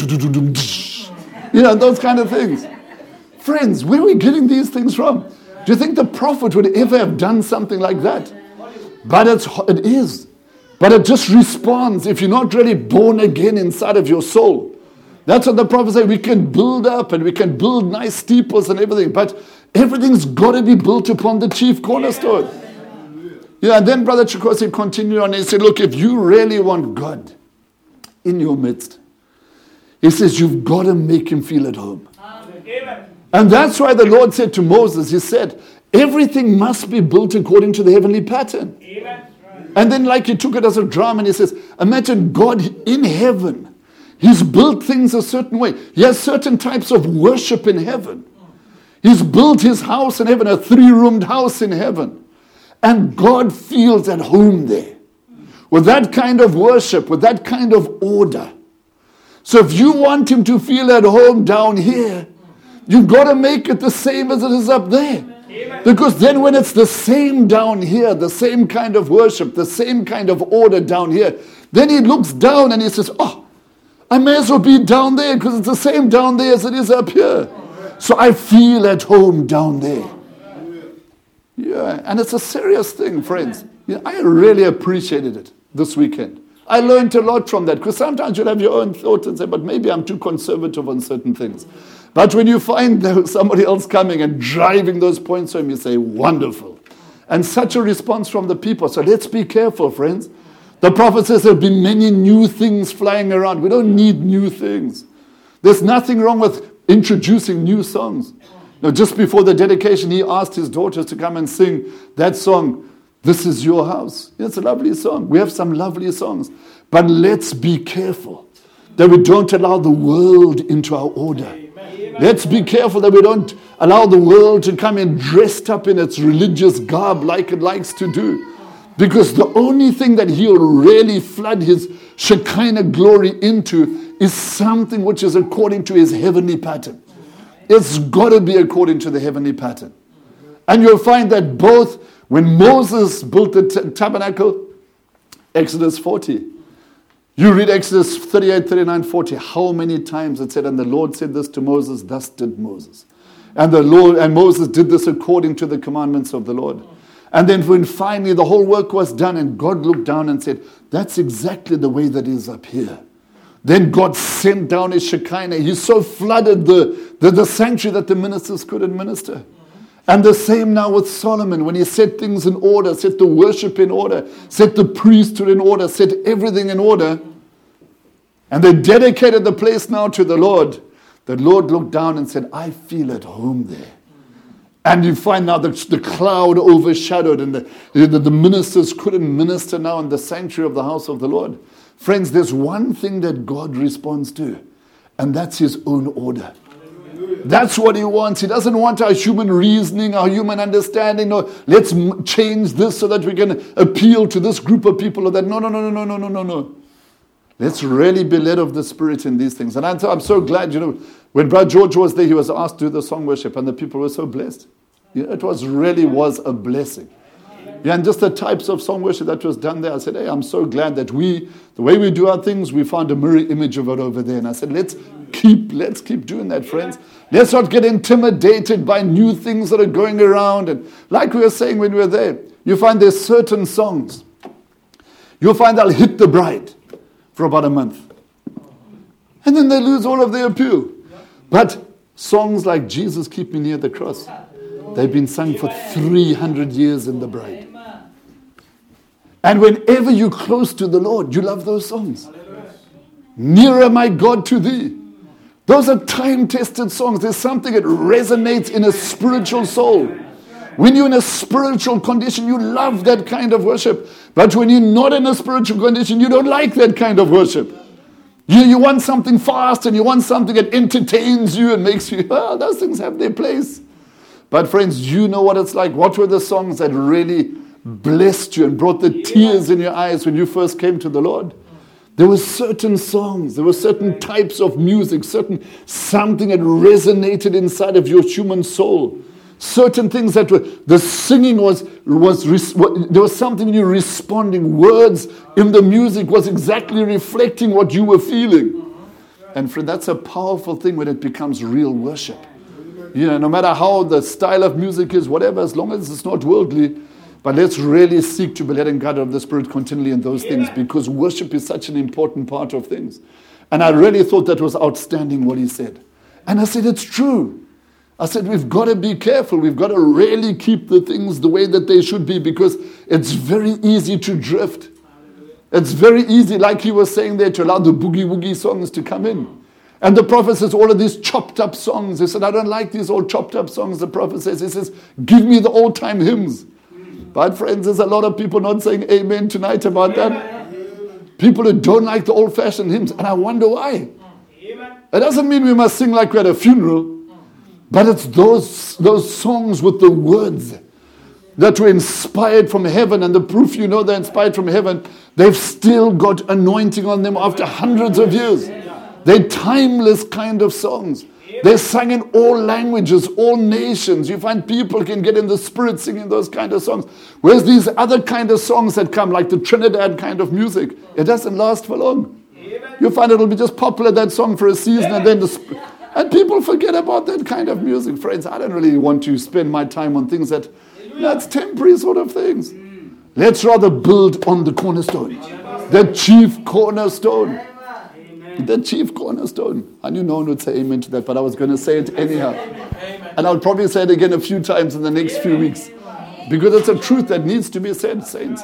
you know, those kind of things. Friends, where are we getting these things from? Do you think the prophet would ever have done something like that? But it's, it is. But it just responds. If you're not really born again inside of your soul, That's what the prophet said. We can build up and we can build nice steeples and everything, but everything's got to be built upon the chief cornerstone. Yeah, and then Brother Chikosi continued on and he said, look, if you really want God in your midst, he says, you've got to make him feel at home. Amen. And that's why the Lord said to Moses, he said, everything must be built according to the heavenly pattern. Amen. And then like he took it as a drama and he says, imagine God in heaven. He's built things a certain way. He has certain types of worship in heaven. He's built his house in heaven, a three-roomed house in heaven. And God feels at home there. With that kind of worship, with that kind of order. So if you want him to feel at home down here, you've got to make it the same as it is up there. Amen. Because then when it's the same down here, the same kind of worship, the same kind of order down here, then he looks down and he says, oh, I may as well be down there because it's the same down there as it is up here. So I feel at home down there. Yeah, and it's a serious thing, friends. Yeah, I really appreciated it this weekend. I learned a lot from that, because sometimes you'll have your own thoughts and say, but maybe I'm too conservative on certain things. But when you find somebody else coming and driving those points home, you say, wonderful. And such a response from the people. So let's be careful, friends. The prophet says there'll be many new things flying around. We don't need new things. There's nothing wrong with introducing new songs. Now, just before the dedication, he asked his daughters to come and sing that song, This Is Your House. It's a lovely song. We have some lovely songs. But let's be careful that we don't allow the world into our order. Amen. Let's be careful that we don't allow the world to come in dressed up in its religious garb like it likes to do. Because the only thing that he'll really flood his Shekinah glory into is something which is according to his heavenly pattern. It's got to be according to the heavenly pattern. And you'll find that both when Moses built the t- tabernacle, Exodus forty, you read Exodus thirty-eight, thirty-nine, forty, how many times it said, and the Lord said this to Moses, thus did Moses. And the Lord and Moses did this according to the commandments of the Lord. And then when finally the whole work was done and God looked down and said, that's exactly the way that is up here. Then God sent down his Shekinah. He so flooded the, the, the sanctuary that the ministers couldn't minister. And the same now with Solomon, when he set things in order, set the worship in order, set the priesthood in order, set everything in order. And they dedicated the place now to the Lord. The Lord looked down and said, I feel at home there. And you find now that the cloud overshadowed and the, the, the ministers couldn't minister now in the sanctuary of the house of the Lord. Friends, there's one thing that God responds to, and that's his own order. That's what he wants. He doesn't want our human reasoning, our human understanding. No, let's m- change this so that we can appeal to this group of people or that. No, no, no, no, no, no, no, no. Let's really be led of the Spirit in these things. And I'm so, I'm so glad, you know, when Brother George was there, he was asked to do the song worship, and the people were so blessed. Yeah, it was really was a blessing. Yeah, and just the types of song worship that was done there, I said, hey, I'm so glad that we, the way we do our things, we found a mirror image of it over there. And I said, let's keep, let's keep doing that, friends. Let's not get intimidated by new things that are going around. And like we were saying when we were there, you find there's certain songs. You'll find they'll hit the bride for about a month. And then they lose all of their appeal. But songs like Jesus Keep Me Near the Cross, they've been sung for three hundred years in the bride. And whenever you're close to the Lord, you love those songs. Nearer, my God, to thee. Those are time-tested songs. There's something that resonates in a spiritual soul. When you're in a spiritual condition, you love that kind of worship. But when you're not in a spiritual condition, you don't like that kind of worship. You, you want something fast and you want something that entertains you and makes you, oh, those things have their place. But friends, you know what it's like. What were the songs that really blessed you and brought the tears in your eyes when you first came to the Lord? There were certain songs, there were certain types of music, certain something that resonated inside of your human soul. Certain things that were, the singing was, was, there was something in you responding. Words in the music was exactly reflecting what you were feeling. And friend, that's a powerful thing when it becomes real worship. You know, no matter how the style of music is, whatever, as long as it's not worldly, but let's really seek to be led and guided of the Spirit continually in those things, because worship is such an important part of things. And I really thought that was outstanding what he said. And I said, it's true. I said, we've got to be careful. We've got to really keep the things the way that they should be, because it's very easy to drift. It's very easy, like he was saying there, to allow the boogie-woogie songs to come in. And the prophet says, all of these chopped up songs. He said, I don't like these old chopped up songs. The prophet says, he says, give me the old time hymns. But friends, there's a lot of people not saying amen tonight about that. People who don't like the old fashioned hymns. And I wonder why. It doesn't mean we must sing like we're at a funeral. But it's those, those songs with the words that were inspired from heaven. And the proof you know they're inspired from heaven, they've still got anointing on them after hundreds of years. They're timeless kind of songs. They're sung in all languages, all nations. You find people can get in the spirit singing those kind of songs. Whereas these other kind of songs that come, like the Trinidad kind of music, it doesn't last for long. You find it'll be just popular, that song, for a season, and then the sp- and people forget about that kind of music. Friends, I don't really want to spend my time on things that, that's temporary sort of things. Let's rather build on the cornerstone, the chief cornerstone. The chief cornerstone. I knew no one would say amen to that, but I was going to say it anyhow. And I'll probably say it again a few times in the next few weeks, because it's a truth that needs to be said, saints.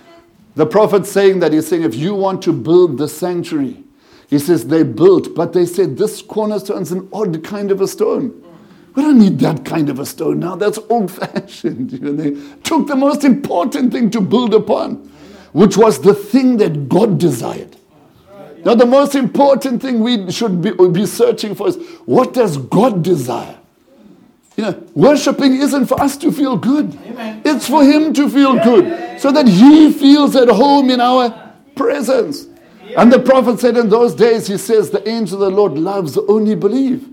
The prophet's saying that, he's saying, if you want to build the sanctuary, he says they built, but they said this cornerstone's an odd kind of a stone. We don't need that kind of a stone now. That's old-fashioned. You know, they took the most important thing to build upon, which was the thing that God desired. Now, the most important thing we should be, be searching for is, what does God desire? You know, worshiping isn't for us to feel good. Amen. It's for Him to feel good, so that He feels at home in our presence. And the prophet said in those days, he says, the angel of the Lord loves only believe.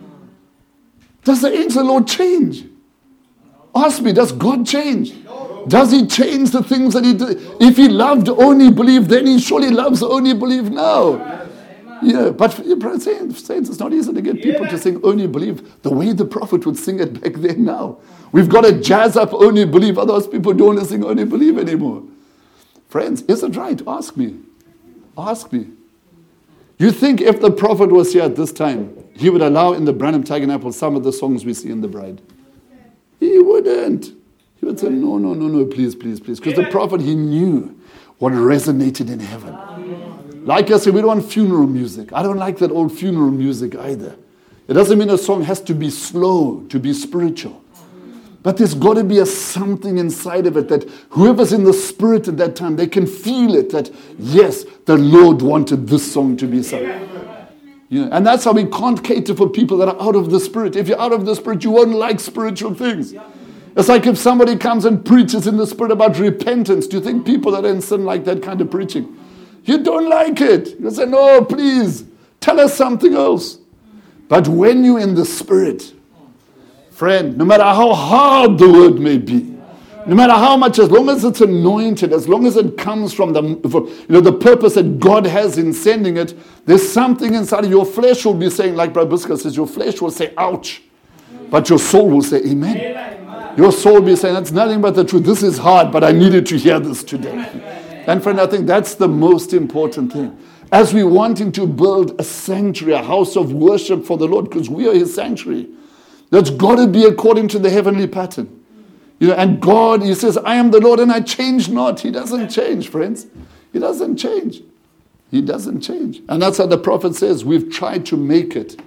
Does the angel of the Lord change? Ask me, does God change? Does He change the things that He did? If He loved only believe, then He surely loves only believe now. Yeah, but saints, it's not easy to get people to sing only believe the way the prophet would sing it back then now. We've got to jazz up only believe, otherwise people don't want to sing only believe anymore. Friends, is it right? Ask me. Ask me. You think if the prophet was here at this time, he would allow in the Branham Tabernacle some of the songs we see in the bride? He wouldn't. He would say, no, no, no, no, please, please, please. Because the prophet, he knew what resonated in heaven. Like I said, we don't want funeral music. I don't like that old funeral music either. It doesn't mean a song has to be slow to be spiritual. But there's got to be a something inside of it that whoever's in the spirit at that time, they can feel it, that yes, the Lord wanted this song to be sung. You know, and that's how we can't cater for people that are out of the spirit. If you're out of the spirit, you won't like spiritual things. It's like if somebody comes and preaches in the spirit about repentance. Do you think people that are in sin like that kind of preaching? You don't like it. You say, no, please, tell us something else. But when you're in the spirit, friend, no matter how hard the word may be, no matter how much, as long as it's anointed, as long as it comes from the, you know, the purpose that God has in sending it, there's something inside of your flesh will be saying, like Brother Buska says, your flesh will say, ouch. But your soul will say, amen. Amen. Your soul will be saying, that's nothing but the truth. This is hard, but I needed to hear this today. Amen. And friend, I think that's the most important thing. As we're wanting to build a sanctuary, a house of worship for the Lord, because we are His sanctuary, that's got to be according to the heavenly pattern. You know, and God, He says, I am the Lord and I change not. He doesn't change, friends. He doesn't change. He doesn't change. And that's how the prophet says, we've tried to make it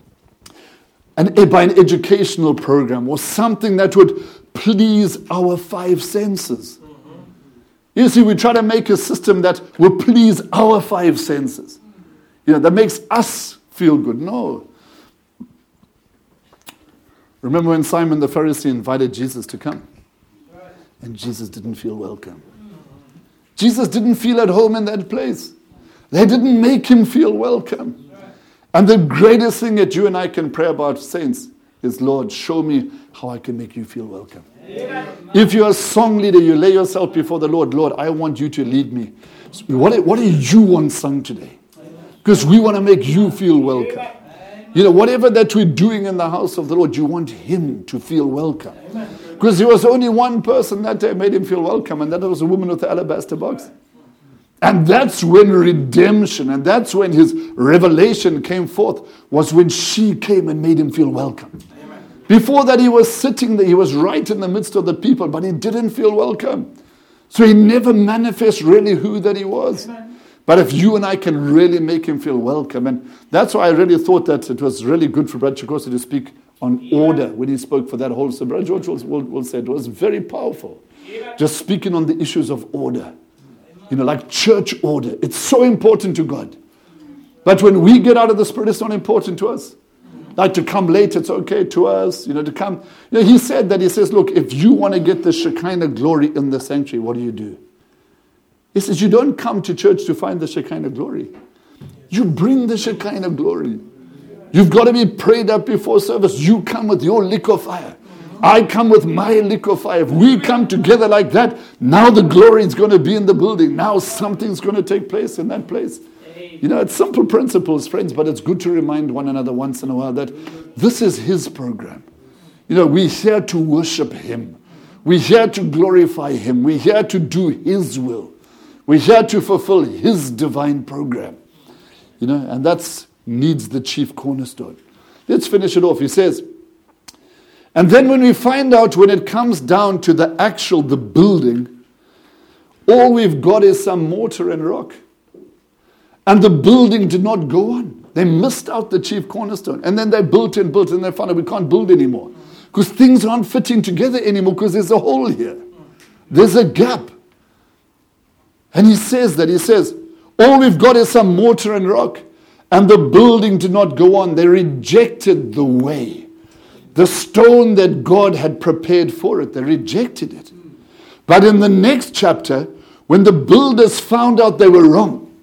an, by an educational program or something that would please our five senses. You see, we try to make a system that will please our five senses. You know, that makes us feel good. No. Remember when Simon the Pharisee invited Jesus to come? And Jesus didn't feel welcome. Jesus didn't feel at home in that place. They didn't make Him feel welcome. And the greatest thing that you and I can pray about, saints, is, Lord, show me how I can make you feel welcome. Amen. If you're a song leader, you lay yourself before the Lord. Lord, I want you to lead me. What, what do you want sung today? Because we want to make you feel welcome. You know, whatever that we're doing in the house of the Lord, you want Him to feel welcome. Because there was only one person that day made Him feel welcome, and that was a woman with the alabaster box. And that's when redemption, and that's when his revelation came forth, was when she came and made him feel welcome. Amen. Before that, he was sitting there, he was right in the midst of the people, but he didn't feel welcome. So he never manifests really who that he was. Amen. But if you and I can really make him feel welcome, and that's why I really thought that it was really good for Brother Chikosi to speak on yeah. order when he spoke for that whole. So Brother George will, will, will say it was very powerful. Yeah. Just speaking on the issues of order. You know, like church order. It's so important to God. But when we get out of the Spirit, it's not important to us. Like to come late, it's okay to us. You know, to come. You know, he said that, he says, look, if you want to get the Shekinah glory in the sanctuary, what do you do? He says, you don't come to church to find the Shekinah glory. You bring the Shekinah glory. You've got to be prayed up before service. You come with your lick of fire. I come with my lick of fire. If we come together like that, now the glory is going to be in the building. Now something's going to take place in that place. You know, it's simple principles, friends, but it's good to remind one another once in a while that this is his program. You know, we're here to worship him. We're here to glorify him. We're here to do his will. We're here to fulfill his divine program. You know, and that needs the chief cornerstone. Let's finish it off. He says, and then when we find out, when it comes down to the actual, the building, all we've got is some mortar and rock. And the building did not go on. They missed out the chief cornerstone. And then they built and built and they found out we can't build anymore. Because things aren't fitting together anymore because there's a hole here. There's a gap. And he says that, he says, all we've got is some mortar and rock. And the building did not go on. They rejected the way. The stone that God had prepared for it, they rejected it. But in the next chapter, when the builders found out they were wrong,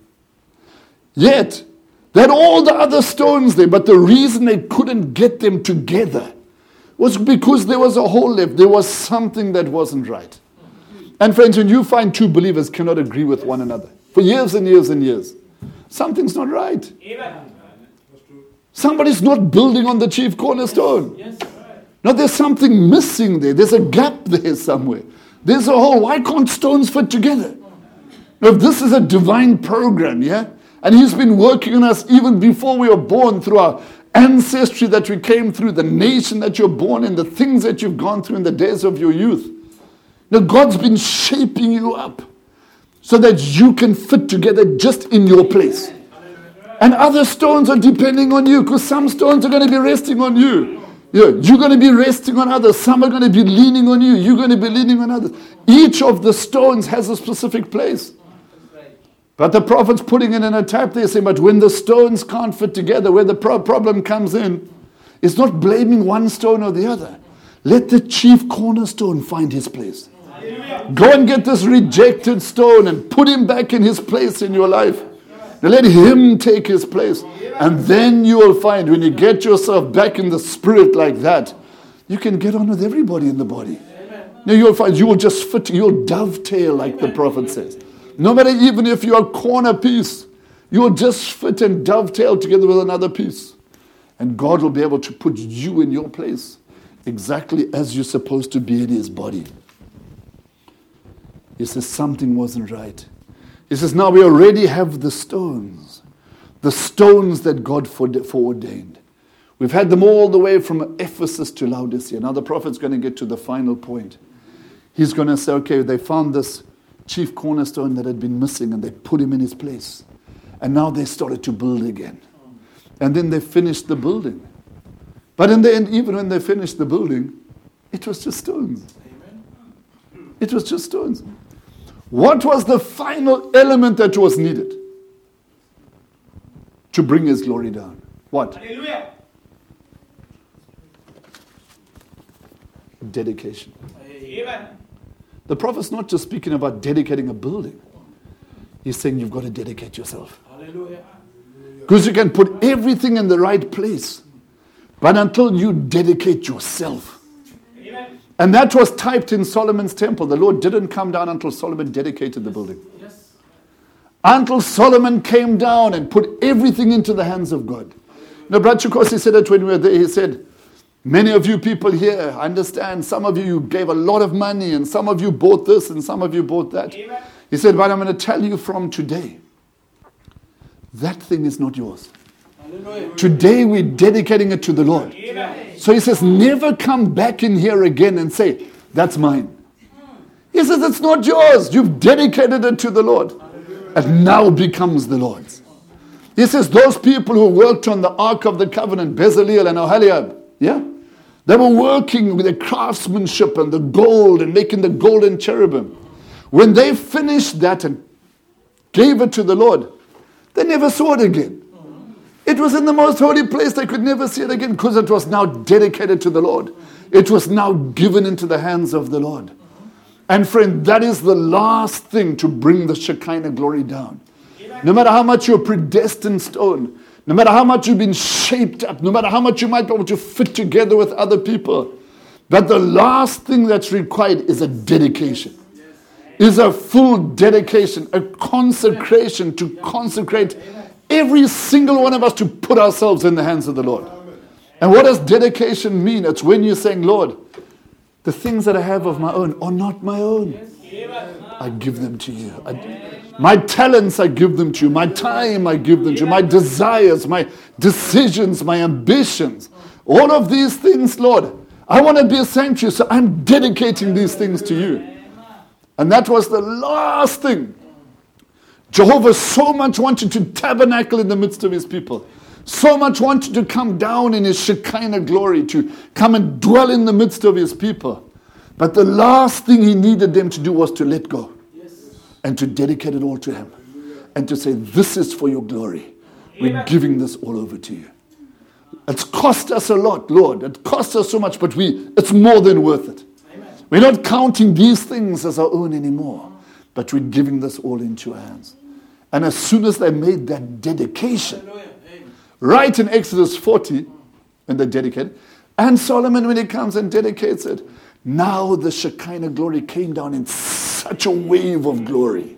yet they had all the other stones there, but the reason they couldn't get them together was because there was a hole left. There was something that wasn't right. And friends, when you find two believers cannot agree with one another for years and years and years, something's not right. Amen. Somebody's not building on the chief cornerstone. Yes. Yes. No, there's something missing there. There's a gap there somewhere. There's a hole. Why can't stones fit together? Now, if this is a divine program, yeah, and he's been working on us even before we were born, through our ancestry that we came through, the nation that you're born in, the things that you've gone through in the days of your youth. Now, God's been shaping you up so that you can fit together just in your place. And other stones are depending on you, because some stones are going to be resting on you. Yeah, you're going to be resting on others. Some are going to be leaning on you. You're going to be leaning on others. Each of the stones has a specific place. But the prophet's putting it in a tap there, saying, but when the stones can't fit together, where the pro- problem comes in, it's not blaming one stone or the other. Let the chief cornerstone find his place. Hallelujah. Go and get this rejected stone and put him back in his place in your life. Now let him take his place. And then you will find, when you get yourself back in the spirit like that, you can get on with everybody in the body. Now you'll find you will just fit, you'll dovetail like the prophet says. No matter even if you're a corner piece, you'll just fit and dovetail together with another piece. And God will be able to put you in your place exactly as you're supposed to be in his body. He says something wasn't right. He says, now we already have the stones. The stones that God foreordained. We've had them all the way from Ephesus to Laodicea. Now the prophet's going to get to the final point. He's going to say, okay, they found this chief cornerstone that had been missing and they put him in his place. And now they started to build again. And then they finished the building. But in the end, even when they finished the building, it was just stones. It was just stones. What was the final element that was needed to bring his glory down? What? Hallelujah. Dedication. Amen. The prophet's not just speaking about dedicating a building. He's saying you've got to dedicate yourself. Hallelujah. Because you can put everything in the right place. But until you dedicate yourself. Amen. And that was typed in Solomon's temple. The Lord didn't come down until Solomon dedicated the building. Yes. Until Solomon came down and put everything into the hands of God. Now, Brother Chikosi said it when we were there. He said, many of you people here understand, some of you gave a lot of money and some of you bought this and some of you bought that. Amen. He said, but I'm going to tell you from today, that thing is not yours. Hallelujah. Today we're dedicating it to the Lord. Amen. So he says, never come back in here again and say, that's mine. He says, it's not yours. You've dedicated it to the Lord. It now becomes the Lord's. He says, those people who worked on the Ark of the Covenant, Bezaleel and Oholiab, yeah? They were working with the craftsmanship and the gold and making the golden cherubim. When they finished that and gave it to the Lord, they never saw it again. It was in the most holy place. They could never see it again because it was now dedicated to the Lord. It was now given into the hands of the Lord. And friend, that is the last thing to bring the Shekinah glory down. No matter how much you're predestined stone, no matter how much you've been shaped up, no matter how much you might be able to fit together with other people, but the last thing that's required is a dedication. Is a full dedication, a consecration to consecrate every single one of us to put ourselves in the hands of the Lord. And what does dedication mean? It's when you're saying, Lord, the things that I have of my own are not my own. I give them to you. I, my talents, I give them to you. My time, I give them to you. My desires, my decisions, my ambitions. All of these things, Lord, I want to be a sanctuary, so I'm dedicating these things to you. And that was the last thing. Jehovah so much wanted to tabernacle in the midst of his people. So much wanted to come down in his Shekinah glory, to come and dwell in the midst of his people. But the last thing he needed them to do was to let go. Yes. And to dedicate it all to him. And to say, this is for your glory. We're Amen. Giving this all over to you. It's cost us a lot, Lord. It cost us so much, but we it's more than worth it. Amen. We're not counting these things as our own anymore. But we're giving this all into our hands. And as soon as they made that dedication, right in Exodus forty, when they dedicated, and Solomon, when he comes and dedicates it, now the Shekinah glory came down in such a wave of glory.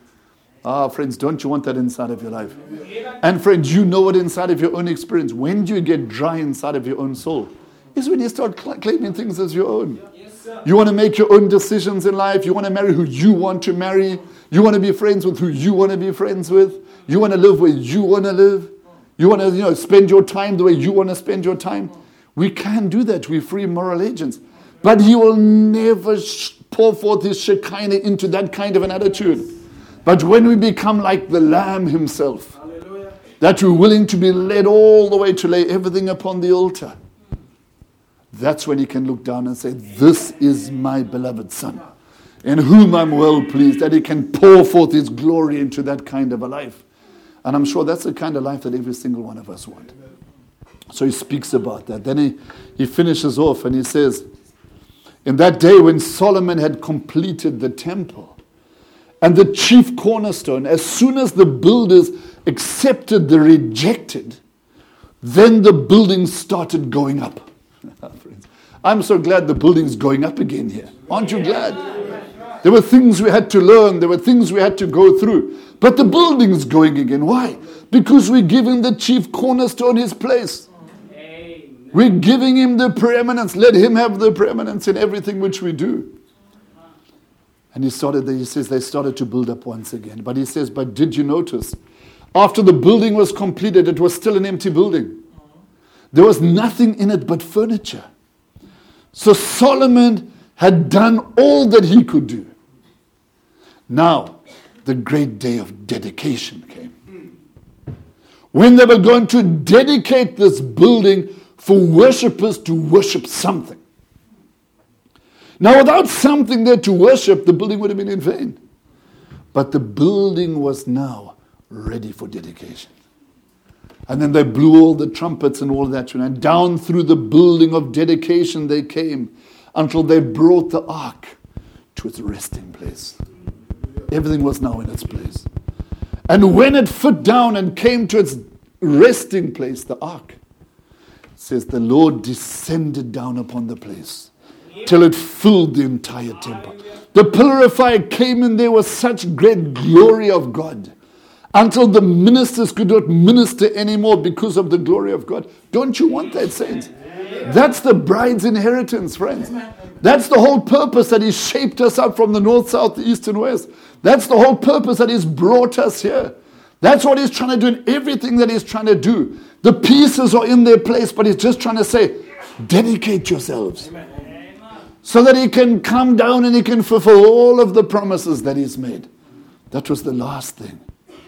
Ah, friends, don't you want that inside of your life? And friends, you know it inside of your own experience. When do you get dry inside of your own soul? Is when you start cl- claiming things as your own. You want to make your own decisions in life. You want to marry who you want to marry. You want to be friends with who you want to be friends with. You want to live where you want to live. You want to, you know, spend your time the way you want to spend your time. We can do that. We're free moral agents. But he will never sh- pour forth his Shekinah into that kind of an attitude. But when we become like the Lamb himself, hallelujah, that we're willing to be led all the way to lay everything upon the altar, that's when he can look down and say, this is my beloved Son, in whom I'm well pleased, that he can pour forth his glory into that kind of a life. And I'm sure that's the kind of life that every single one of us want. So he speaks about that. Then he, he finishes off and he says, in that day when Solomon had completed the temple and the chief cornerstone, as soon as the builders accepted the rejected, then the building started going up. I'm so glad the building's going up again here. Aren't you glad? There were things we had to learn. There were things we had to go through. But the building's going again. Why? Because we're giving the chief cornerstone his place. We're giving him the preeminence. Let him have the preeminence in everything which we do. And he started, he says they started to build up once again. But he says, but did you notice? After the building was completed, it was still an empty building. There was nothing in it but furniture. So Solomon had done all that he could do. Now, the great day of dedication came. When they were going to dedicate this building for worshippers to worship something. Now, without something there to worship, the building would have been in vain. But the building was now ready for dedication. And then they blew all the trumpets and all that. And down through the building of dedication they came until they brought the ark to its resting place. Everything was now in its place. And when it fit down and came to its resting place, the ark, it says the Lord descended down upon the place till it filled the entire temple. The pillar of fire came in there with such great glory of God until the ministers could not minister anymore because of the glory of God. Don't you want that, saints? That's the bride's inheritance, friends. That's the whole purpose that He shaped us up from the north, south, the east, and west. That's the whole purpose that He's brought us here. That's what He's trying to do in everything that He's trying to do. The pieces are in their place, but He's just trying to say, dedicate yourselves. So that He can come down and He can fulfill all of the promises that He's made. That was the last thing.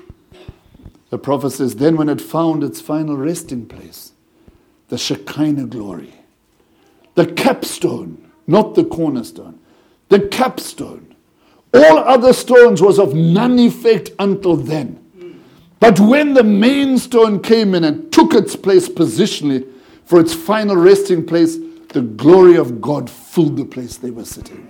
The prophet says, then when it found its final resting place, the Shekinah glory, the capstone, not the cornerstone, the capstone. All other stones was of none effect until then. But when the main stone came in and took its place positionally for its final resting place, the glory of God filled the place they were sitting.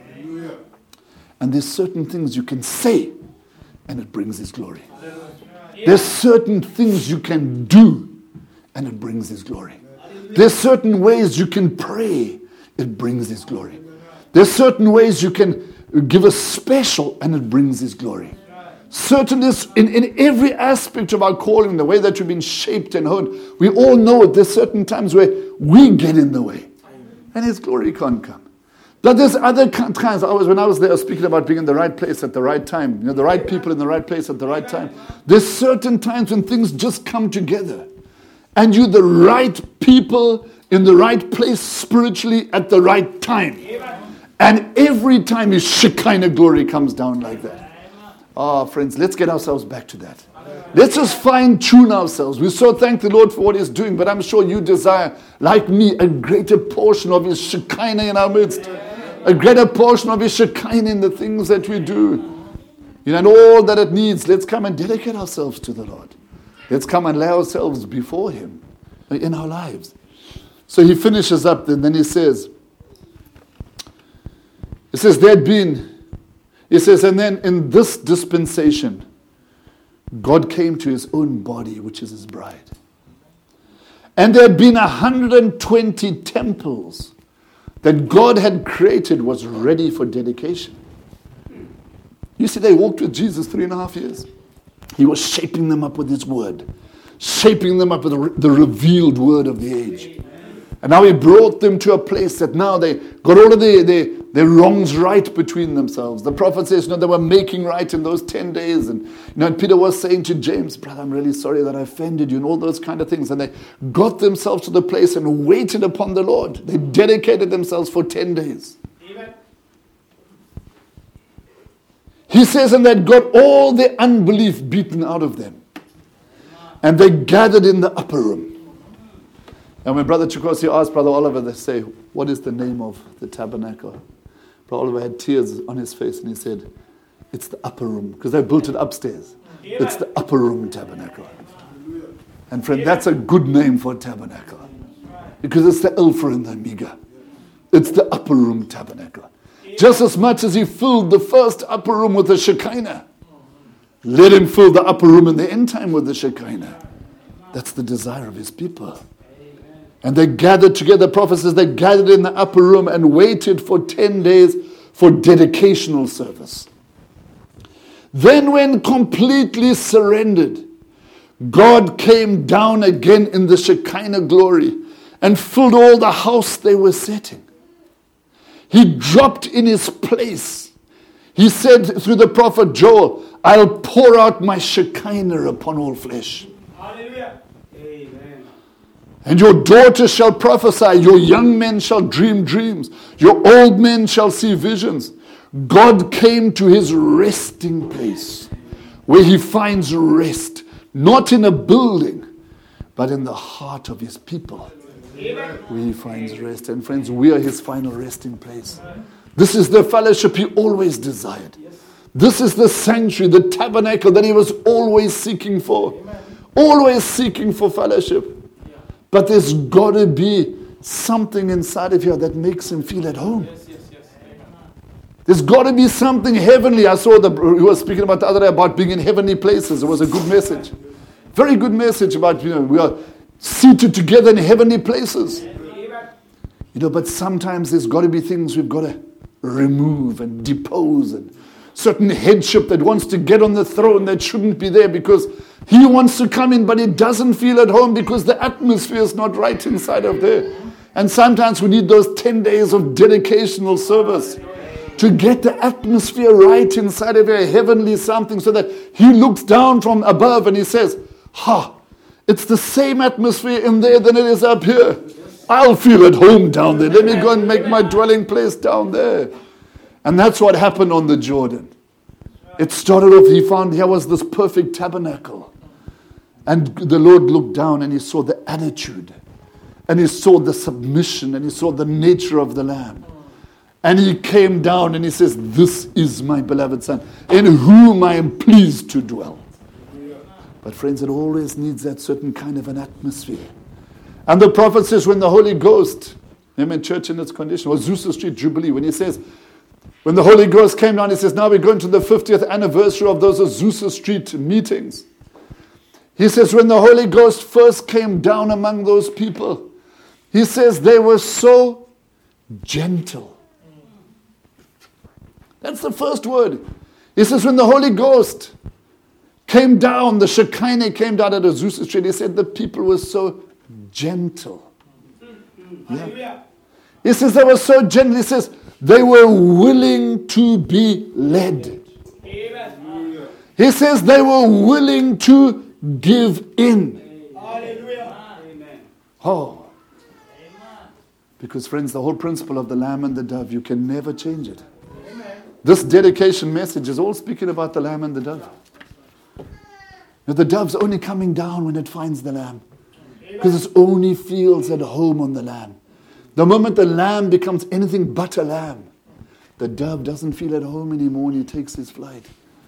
And there's certain things you can say and it brings His glory. There's certain things you can do and it brings His glory. There's certain ways you can pray, it brings His glory. There's certain ways you can give a special and it brings His glory. Certain is in, in every aspect of our calling, the way that we've been shaped and honed, we all know it. There's certain times where we get in the way and His glory can't come. But there's other times. I was when I was there, I was speaking about being in the right place at the right time. You know, the right people in the right place at the right time. There's certain times when things just come together. And you're the right people in the right place spiritually at the right time. And every time His Shekinah glory comes down like that. Oh, friends, let's get ourselves back to that. Let's just fine-tune ourselves. We so thank the Lord for what He's doing, but I'm sure you desire, like me, a greater portion of His Shekinah in our midst. A greater portion of His Shekinah in the things that we do. You know, and all that it needs, let's come and dedicate ourselves to the Lord. Let's come and lay ourselves before Him in our lives. So he finishes up and then he says, he says, there had been, he says, and then in this dispensation, God came to His own body, which is His bride. And there had been one hundred twenty temples that God had created was ready for dedication. You see, they walked with Jesus three and a half years. He was shaping them up with His word, shaping them up with the, re- the revealed word of the age. And now He brought them to a place that now they got all of their, their, their wrongs right between themselves. The prophet says, you know, they were making right in those ten days. And, you know, and Peter was saying to James, brother, I'm really sorry that I offended you and all those kind of things. And they got themselves to the place and waited upon the Lord. They dedicated themselves for ten days. Amen. He says, and that got all the unbelief beaten out of them. And they gathered in the upper room. And when Brother Chikosi asked Brother Oliver, they say, what is the name of the tabernacle? Brother Oliver had tears on his face and he said, it's the upper room. Because they built it upstairs. It's the upper room tabernacle. And friend, that's a good name for a tabernacle. Because it's the Alpha and the Omega. It's the upper room tabernacle. Just as much as He filled the first upper room with the Shekinah, let Him fill the upper room in the end time with the Shekinah. That's the desire of His people. And they gathered together, the prophet says, they gathered in the upper room and waited for ten days for dedicational service. Then when completely surrendered, God came down again in the Shekinah glory and filled all the house they were setting. He dropped in His place. He said through the prophet Joel, I'll pour out my Shekinah upon all flesh. Hallelujah. Amen. And your daughters shall prophesy, your young men shall dream dreams, your old men shall see visions. God came to His resting place, where He finds rest, not in a building, but in the heart of His people, where He finds rest. And friends, we are His final resting place. This is the fellowship He always desired. This is the sanctuary, the tabernacle that He was always seeking for. Always seeking for fellowship. But there's got to be something inside of here that makes Him feel at home. There's got to be something heavenly. I saw the he was speaking about the other day about being in heavenly places. It was a good message. Very good message about, you know, we are seated together in heavenly places. You know, but sometimes there's got to be things we've got to remove and depose, and certain headship that wants to get on the throne that shouldn't be there because he wants to come in, but he doesn't feel at home because the atmosphere is not right inside of there. And sometimes we need those ten days of dedicational service to get the atmosphere right inside of a heavenly something, so that he looks down from above and he says, ha, it's the same atmosphere in there than it is up here. I'll feel at home down there. Let me go and make my dwelling place down there. And that's what happened on the Jordan. It started off, he found here was this perfect tabernacle. And the Lord looked down and he saw the attitude. And he saw the submission and he saw the nature of the Lamb. And he came down and he says, this is my beloved Son, in whom I am pleased to dwell. But friends, it always needs that certain kind of an atmosphere. And the prophet says, when the Holy Ghost, remember in church in its condition, or Azusa Street Jubilee, when he says, when the Holy Ghost came down, he says, now we're going to the fiftieth anniversary of those Azusa Street meetings. He says, when the Holy Ghost first came down among those people, he says they were so gentle. That's the first word. He says when the Holy Ghost came down, the Shekinah came down at Azusa Street, he said the people were so gentle. Yeah. He says they were so gentle. He says they were willing to be led. He says they were willing to give in. Oh. Because friends, the whole principle of the lamb and the dove, you can never change it. This dedication message is all speaking about the lamb and the dove. Now, the dove's only coming down when it finds the lamb. Because it only feels at home on the lamb. The moment the lamb becomes anything but a lamb, the dove doesn't feel at home anymore and he takes his flight.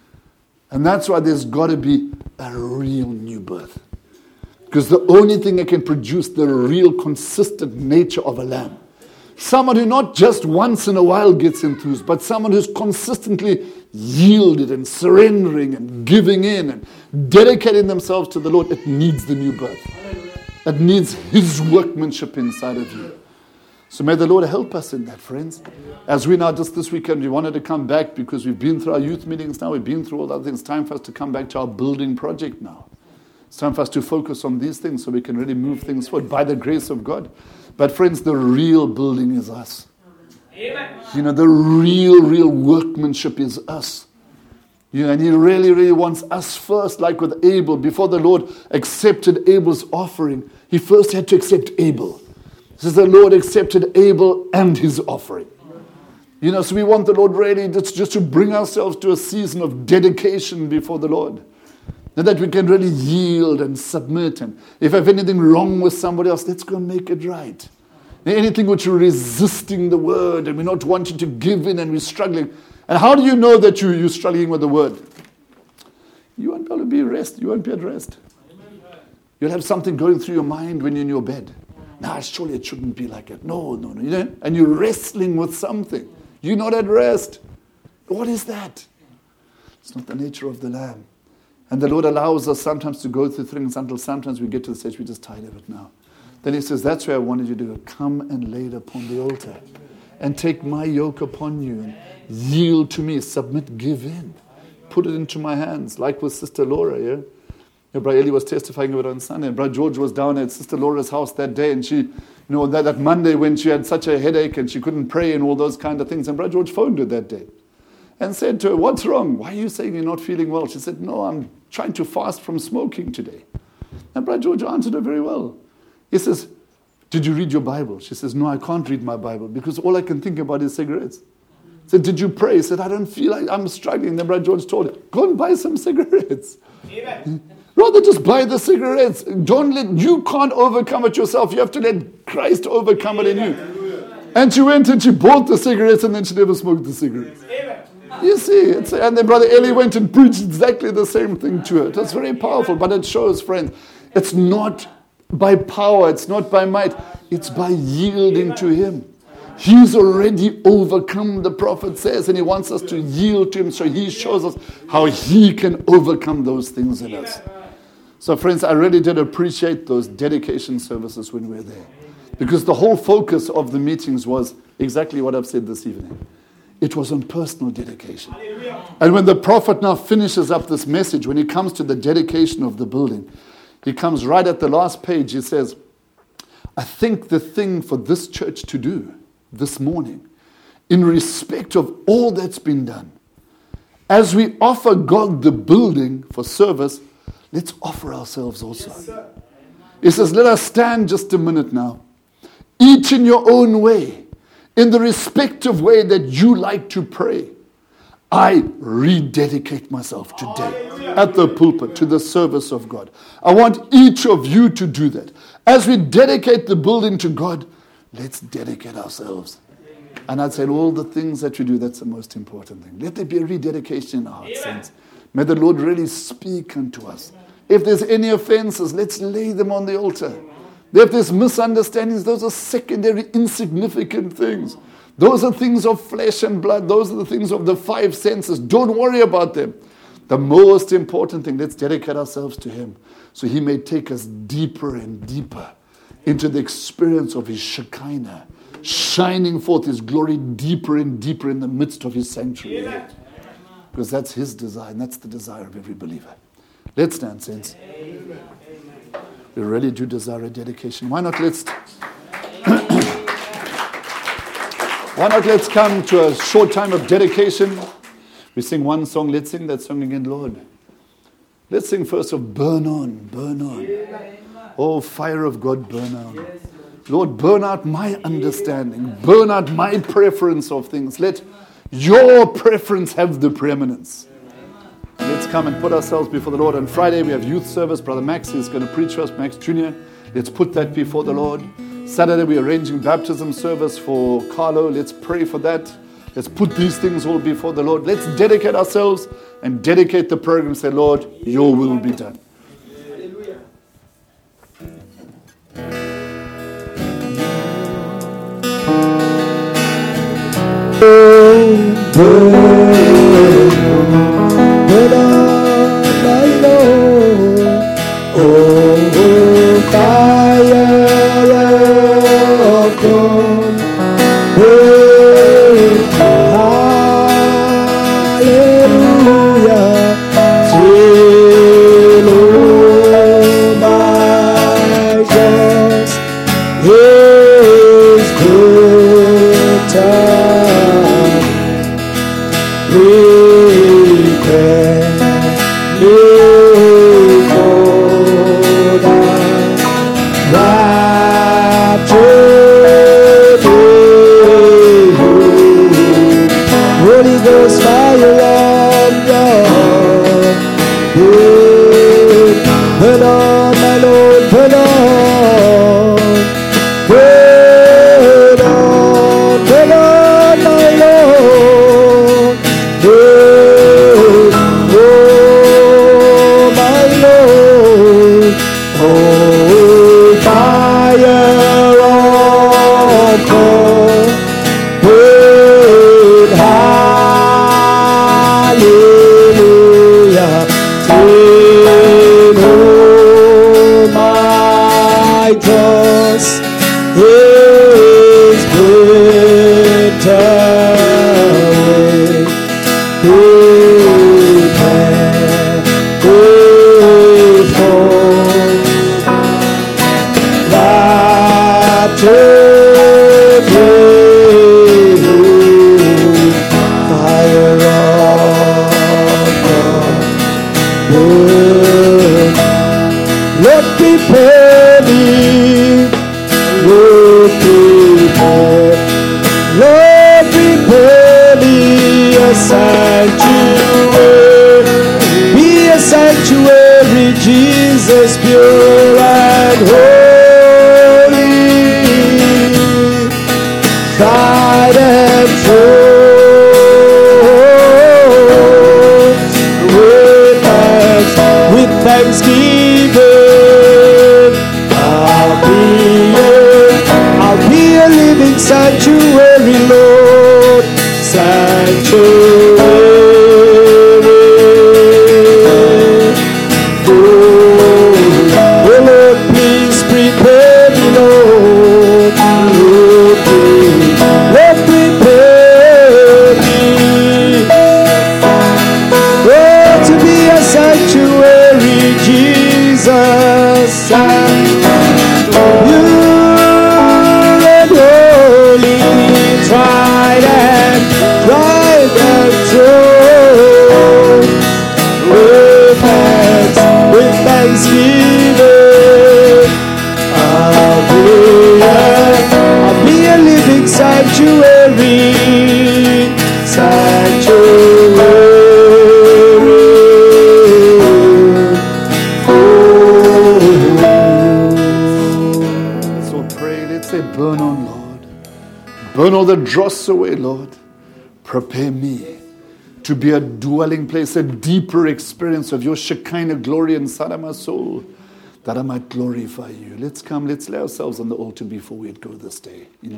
And that's why there's got to be a real new birth. Because the only thing that can produce the real consistent nature of a lamb, someone who not just once in a while gets enthused, but someone who's consistently yielded and surrendering and giving in and dedicating themselves to the Lord, it needs the new birth. It needs his workmanship inside of you. So may the Lord help us in that, friends. As we now just this weekend, we wanted to come back because we've been through our youth meetings now, we've been through all the other things. It's time for us to come back to our building project now. It's time for us to focus on these things so we can really move things forward by the grace of God. But friends, the real building is us. Amen. You know, the real, real workmanship is us. You know, and he really, really wants us first, like with Abel. Before the Lord accepted Abel's offering, he first had to accept Abel. It says the Lord accepted Abel and his offering. You know, so we want the Lord really just, just to bring ourselves to a season of dedication before the Lord. And that we can really yield and submit. And if I have anything wrong with somebody else, let's go and make it right. Anything which you're resisting the word and we're not wanting to give in and we're struggling. And how do you know that you, you're struggling with the word? You won't be able to be rest. You won't be at rest. You'll have something going through your mind when you're in your bed. Nah, surely it shouldn't be like that. No, no, no. You know? And you're wrestling with something. You're not at rest. What is that? It's not the nature of the Lamb. And the Lord allows us sometimes to go through things until sometimes we get to the stage we're just tired of it now. Then he says, that's where I wanted you to go. Come and lay it upon the altar. And take my yoke upon you. And yield to me. Submit, give in. Put it into my hands. Like with Sister Laura, yeah? yeah Brother Eli was testifying of it on Sunday. And Brother George was down at Sister Laura's house that day. And she, you know, that, that Monday when she had such a headache and she couldn't pray and all those kind of things. And Brother George phoned her that day. And said to her, what's wrong? Why are you saying you're not feeling well? She said, no, I'm trying to fast from smoking today. And Brother George answered her very well. He says, did you read your Bible? She says, no, I can't read my Bible because all I can think about is cigarettes. He said, did you pray? He said, I don't feel like I'm struggling. Then Brother George told her, go and buy some cigarettes. Amen. Rather just buy the cigarettes. Don't let, you can't overcome it yourself. You have to let Christ overcome it in you. And she went and she bought the cigarettes and then she never smoked the cigarettes. Amen. You see, it's, and then Brother Eli went and preached exactly the same thing to her. That's very powerful, but it shows, friends, it's not by power, it's not by might, it's by yielding to him. He's already overcome, the prophet says, and he wants us to yield to him, so he shows us how he can overcome those things in us. So friends, I really did appreciate those dedication services when we were there. Because the whole focus of the meetings was exactly what I've said this evening. It was on personal dedication. Hallelujah. And when the prophet now finishes up this message, when he comes to the dedication of the building, he comes right at the last page, he says, I think the thing for this church to do this morning, in respect of all that's been done, as we offer God the building for service, let's offer ourselves also. Yes, he says, let us stand just a minute now, each in your own way, in the respective way that you like to pray. I rededicate myself today at the pulpit to the service of God. I want each of you to do that. As we dedicate the building to God, let's dedicate ourselves. And I'd say all the things that you do, that's the most important thing. Let there be a rededication in our hearts, saints. May the Lord really speak unto us. If there's any offenses, let's lay them on the altar. If there's misunderstandings, those are secondary, insignificant things. Those are things of flesh and blood. Those are the things of the five senses. Don't worry about them. The most important thing, let's dedicate ourselves to Him so He may take us deeper and deeper into the experience of His Shekinah, shining forth His glory deeper and deeper in the midst of His sanctuary. Amen. Because that's His desire, and that's the desire of every believer. Let's stand, saints. Amen. We really do desire a dedication. Why not let's Why not let's come to a short time of dedication. We sing one song. Let's sing that song again, Lord. Let's sing first of Burn On, Burn On. Oh, fire of God, burn on. Lord, burn out my understanding. Burn out my preference of things. Let your preference have the preeminence. Let's come and put ourselves before the Lord. On Friday, we have youth service. Brother Max is going to preach to us, Max Junior Let's put that before the Lord. Saturday, we're arranging baptism service for Carlo. Let's pray for that. Let's put these things all before the Lord. Let's dedicate ourselves and dedicate the program. Say, Lord, your will be done. Sanctuary, Jesus. Burn all the dross away, Lord. Prepare me to be a dwelling place, a deeper experience of your Shekinah glory inside of my soul, that I might glorify you. Let's come, let's lay ourselves on the altar before we go this day. In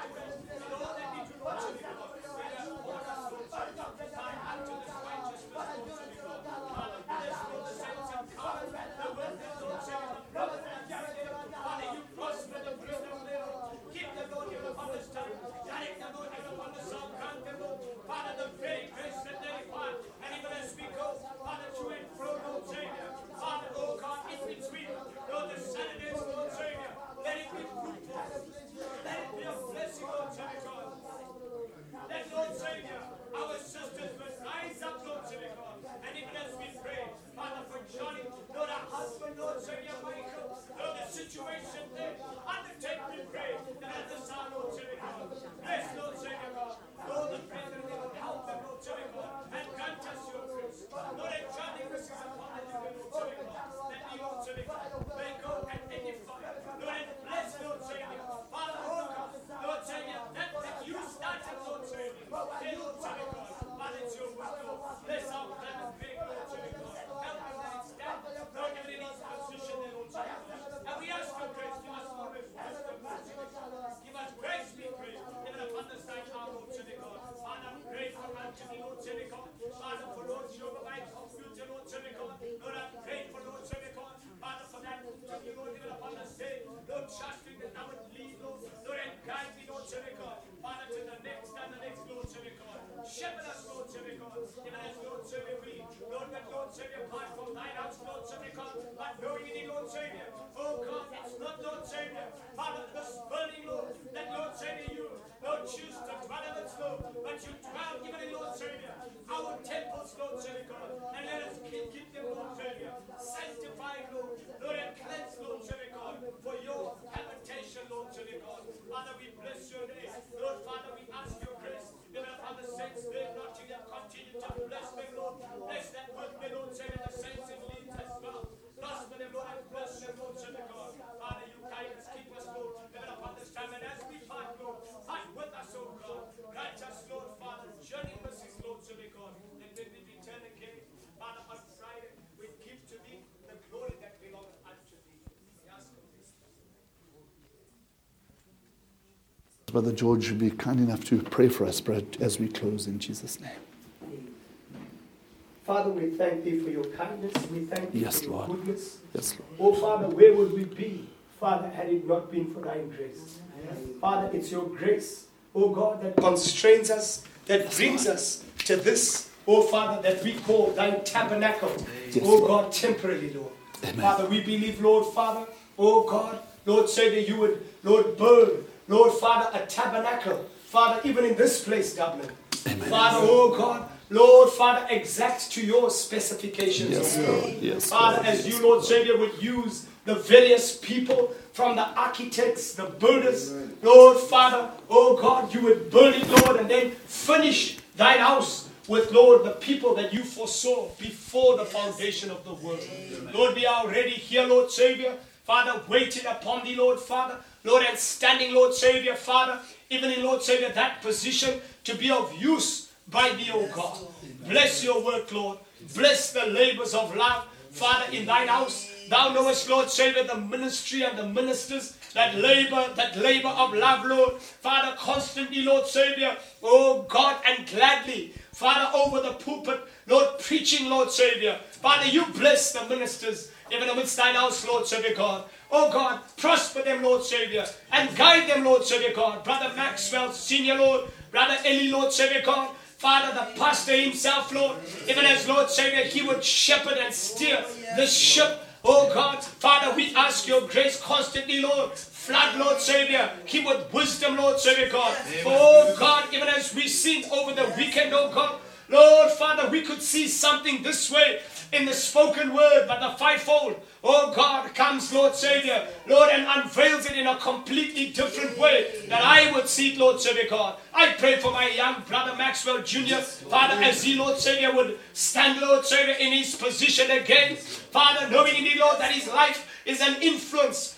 Brother George would be kind enough to pray for us as we close in Jesus' name. Father, we thank thee for your kindness. We thank thee Yes, for your Lord. goodness. Yes, Lord. Oh, Father, where would we be, Father, had it not been for thy grace? Father, it's your grace, oh God, that constrains us, that Yes, brings Lord. us to this, oh Father, that we call thy tabernacle, Yes, oh Lord. God, temporarily, Lord. Amen. Father, we believe, Lord, Father, oh God, Lord, say that you would, Lord, build, Lord, Father, a tabernacle, Father, even in this place, Dublin. Amen. Father, oh God, Lord, Father, exact to your specifications. Yes, oh God. Lord. Yes, Father, Lord. as Yes, you, Lord Savior, would use the various people, from the architects, the builders, Lord, Father, oh God, you would build it, Lord, and then finish thine house with, Lord, the people that you foresaw before the foundation of the world. Lord, we are already here, Lord Savior, Father, waiting upon thee, Lord, Father, Lord, and standing, Lord Savior, Father, even in, Lord Savior, that position to be of use by thee, O God. Bless your work, Lord. Bless the labors of love, Father, in thine house. Thou knowest, Lord Savior, the ministry and the ministers that labor, that labor of love, Lord. Father, constantly, Lord Savior, oh God, and gladly, Father, over the pulpit, Lord, preaching, Lord Savior. Father, you bless the ministers, even amidst thine house, Lord Savior God. Oh God, prosper them, Lord Savior, and guide them, Lord Savior God. Brother Maxwell, Senior, Lord. Brother Eli, Lord Savior God. Father, the pastor himself, Lord, even as Lord Savior, he would shepherd and steer this ship. Oh God, Father, we ask your grace constantly, Lord. Flood, Lord Savior, him with wisdom, Lord Savior God. Oh God, even as we sing over the weekend, oh God, Lord Father, we could see something this way in the spoken word, but the fivefold, oh God, comes, Lord Savior, Lord, and unveils it in a completely different way that I would see it, Lord Savior God. I pray for my young brother Maxwell Junior, Father, as he, Lord Savior, would stand, Lord Savior, in his position again, Father, knowing indeed, Lord, that his life is an influence,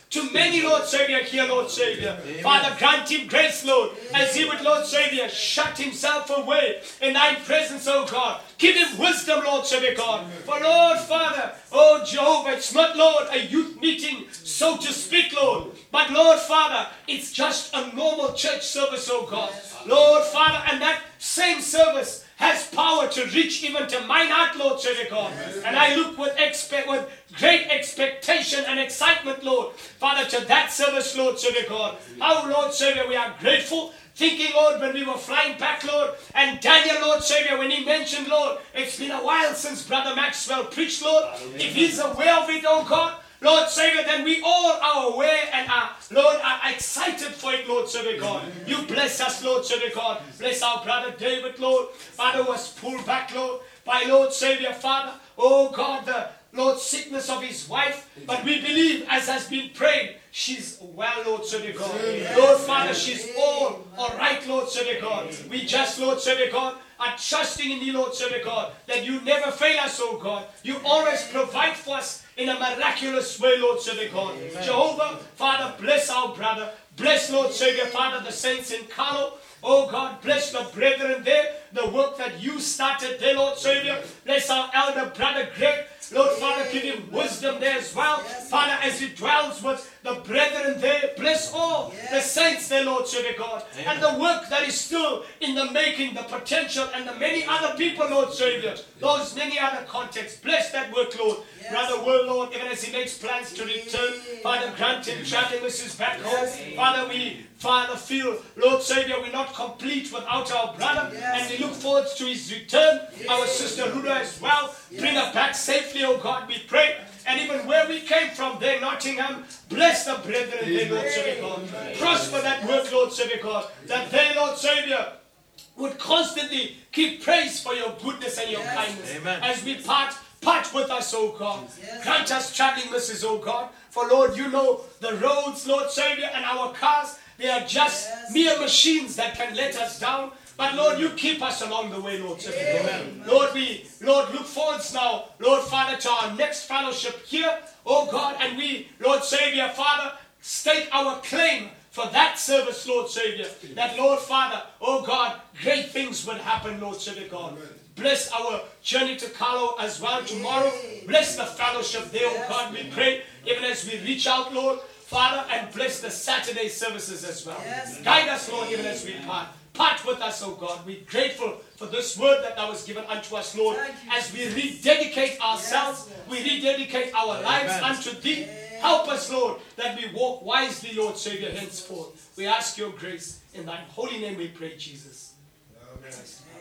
to many, Lord Savior, here, Lord Savior. Amen. Father, grant him grace, Lord, as he would, Lord Savior, shut himself away in thy presence, oh God. Give him wisdom, Lord Savior God. For Lord, Father, oh Jehovah, it's not, Lord, a youth meeting, so to speak, Lord. But Lord, Father, it's just a normal church service, oh God. Lord, Father, and that same service has power to reach even to mine heart, Lord Savior God. And I look with, expect, with great expectation and excitement, Lord, Father, to that service, Lord Savior God. How, Lord Savior, we are grateful. Thinking, Lord, when we were flying back, Lord, and Daniel, Lord Savior, when he mentioned, Lord, it's been a while since Brother Maxwell preached, Lord. If he's aware of it, oh God, Lord Savior, then we all are aware and are, Lord, are excited for it, Lord Savior God. You bless us, Lord Savior God. Bless our brother David, Lord. Father was pulled back, Lord, by Lord Savior, Father. Oh God, the Lord, sickness of his wife. But we believe, as has been prayed, she's well, Lord Savior God. Lord Father, she's all all right, Lord Savior God. We just, Lord Savior God, are trusting in you, Lord Savior God, that you never fail us, oh God. You always provide for us in a miraculous way, Lord Savior God. Amen. Jehovah, Father, bless our brother. Bless, Lord Savior, Father, the saints in Carlo. Oh God, bless the brethren there, the work that you started there, Lord Savior. Bless our elder brother Greg. Lord Father, give him wisdom there as well. Yes. Father, as he dwells with the brethren there, bless all yes. the saints there, Lord Savior God. Amen. And the work that is still in the making, the potential, and the many other people, Lord Savior. Those many other contexts. Bless that work, Lord. Yes. Brother Will, Lord, even as he makes plans to return, Father, grant him traveling mercies back home. Yes. Father, we Father, feel, Lord Savior, we're not complete without our brother, yes. and we look forward to his return. Yes. Our sister Ruda as well. Yes. Bring her back safely, oh God, we pray. And even where we came from there, Nottingham, bless the brethren there, Lord Savior God. Prosper that work, Lord Savior God. That they, Lord Savior, would constantly keep praise for your goodness and your yes. kindness. Amen. As we part, part with us, oh God. Yes. Grant us traveling mercies, oh God. For Lord, you know the roads, Lord Savior, and our cars. They are just yes. mere machines that can let us down. But Lord, you keep us along the way, Lord. Amen. Lord, we, Lord, look forwards now, Lord Father, to our next fellowship here, oh God. And we, Lord Savior, Father, state our claim for that service, Lord Savior. That, Lord Father, oh God, great things will happen, Lord Savior God. Amen. Bless our journey to Carlo as well tomorrow. Bless the fellowship there, oh God, we pray, even as we reach out, Lord. Father, and bless the Saturday services as well. Yes. Guide us, Lord, even as we part. Part with us, oh God. We're grateful for this word that thou was given unto us, Lord. As we rededicate ourselves, yes, we rededicate our lives Amen. Unto Thee. Yes. Help us, Lord, that we walk wisely, Lord Savior, henceforth. We ask your grace. In thy holy name we pray, Jesus. Amen.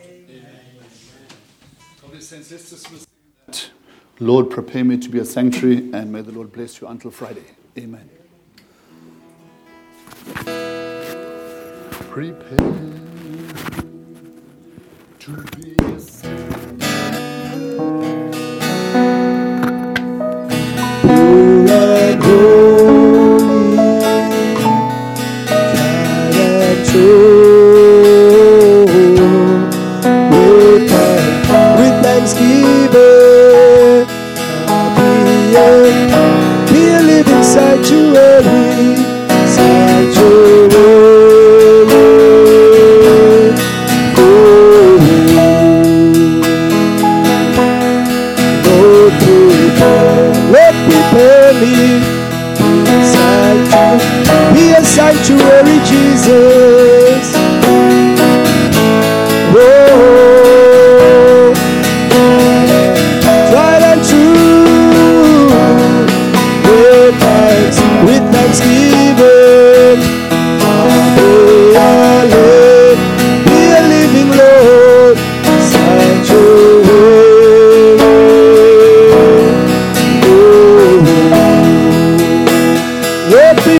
Amen. Lord, prepare me to be a sanctuary, and may the Lord bless you until Friday. Amen. Prepare to be a sanctuary. With thanksgiving, be a, be a living sanctuary, sanctuary. Be a sanctuary, Jesus.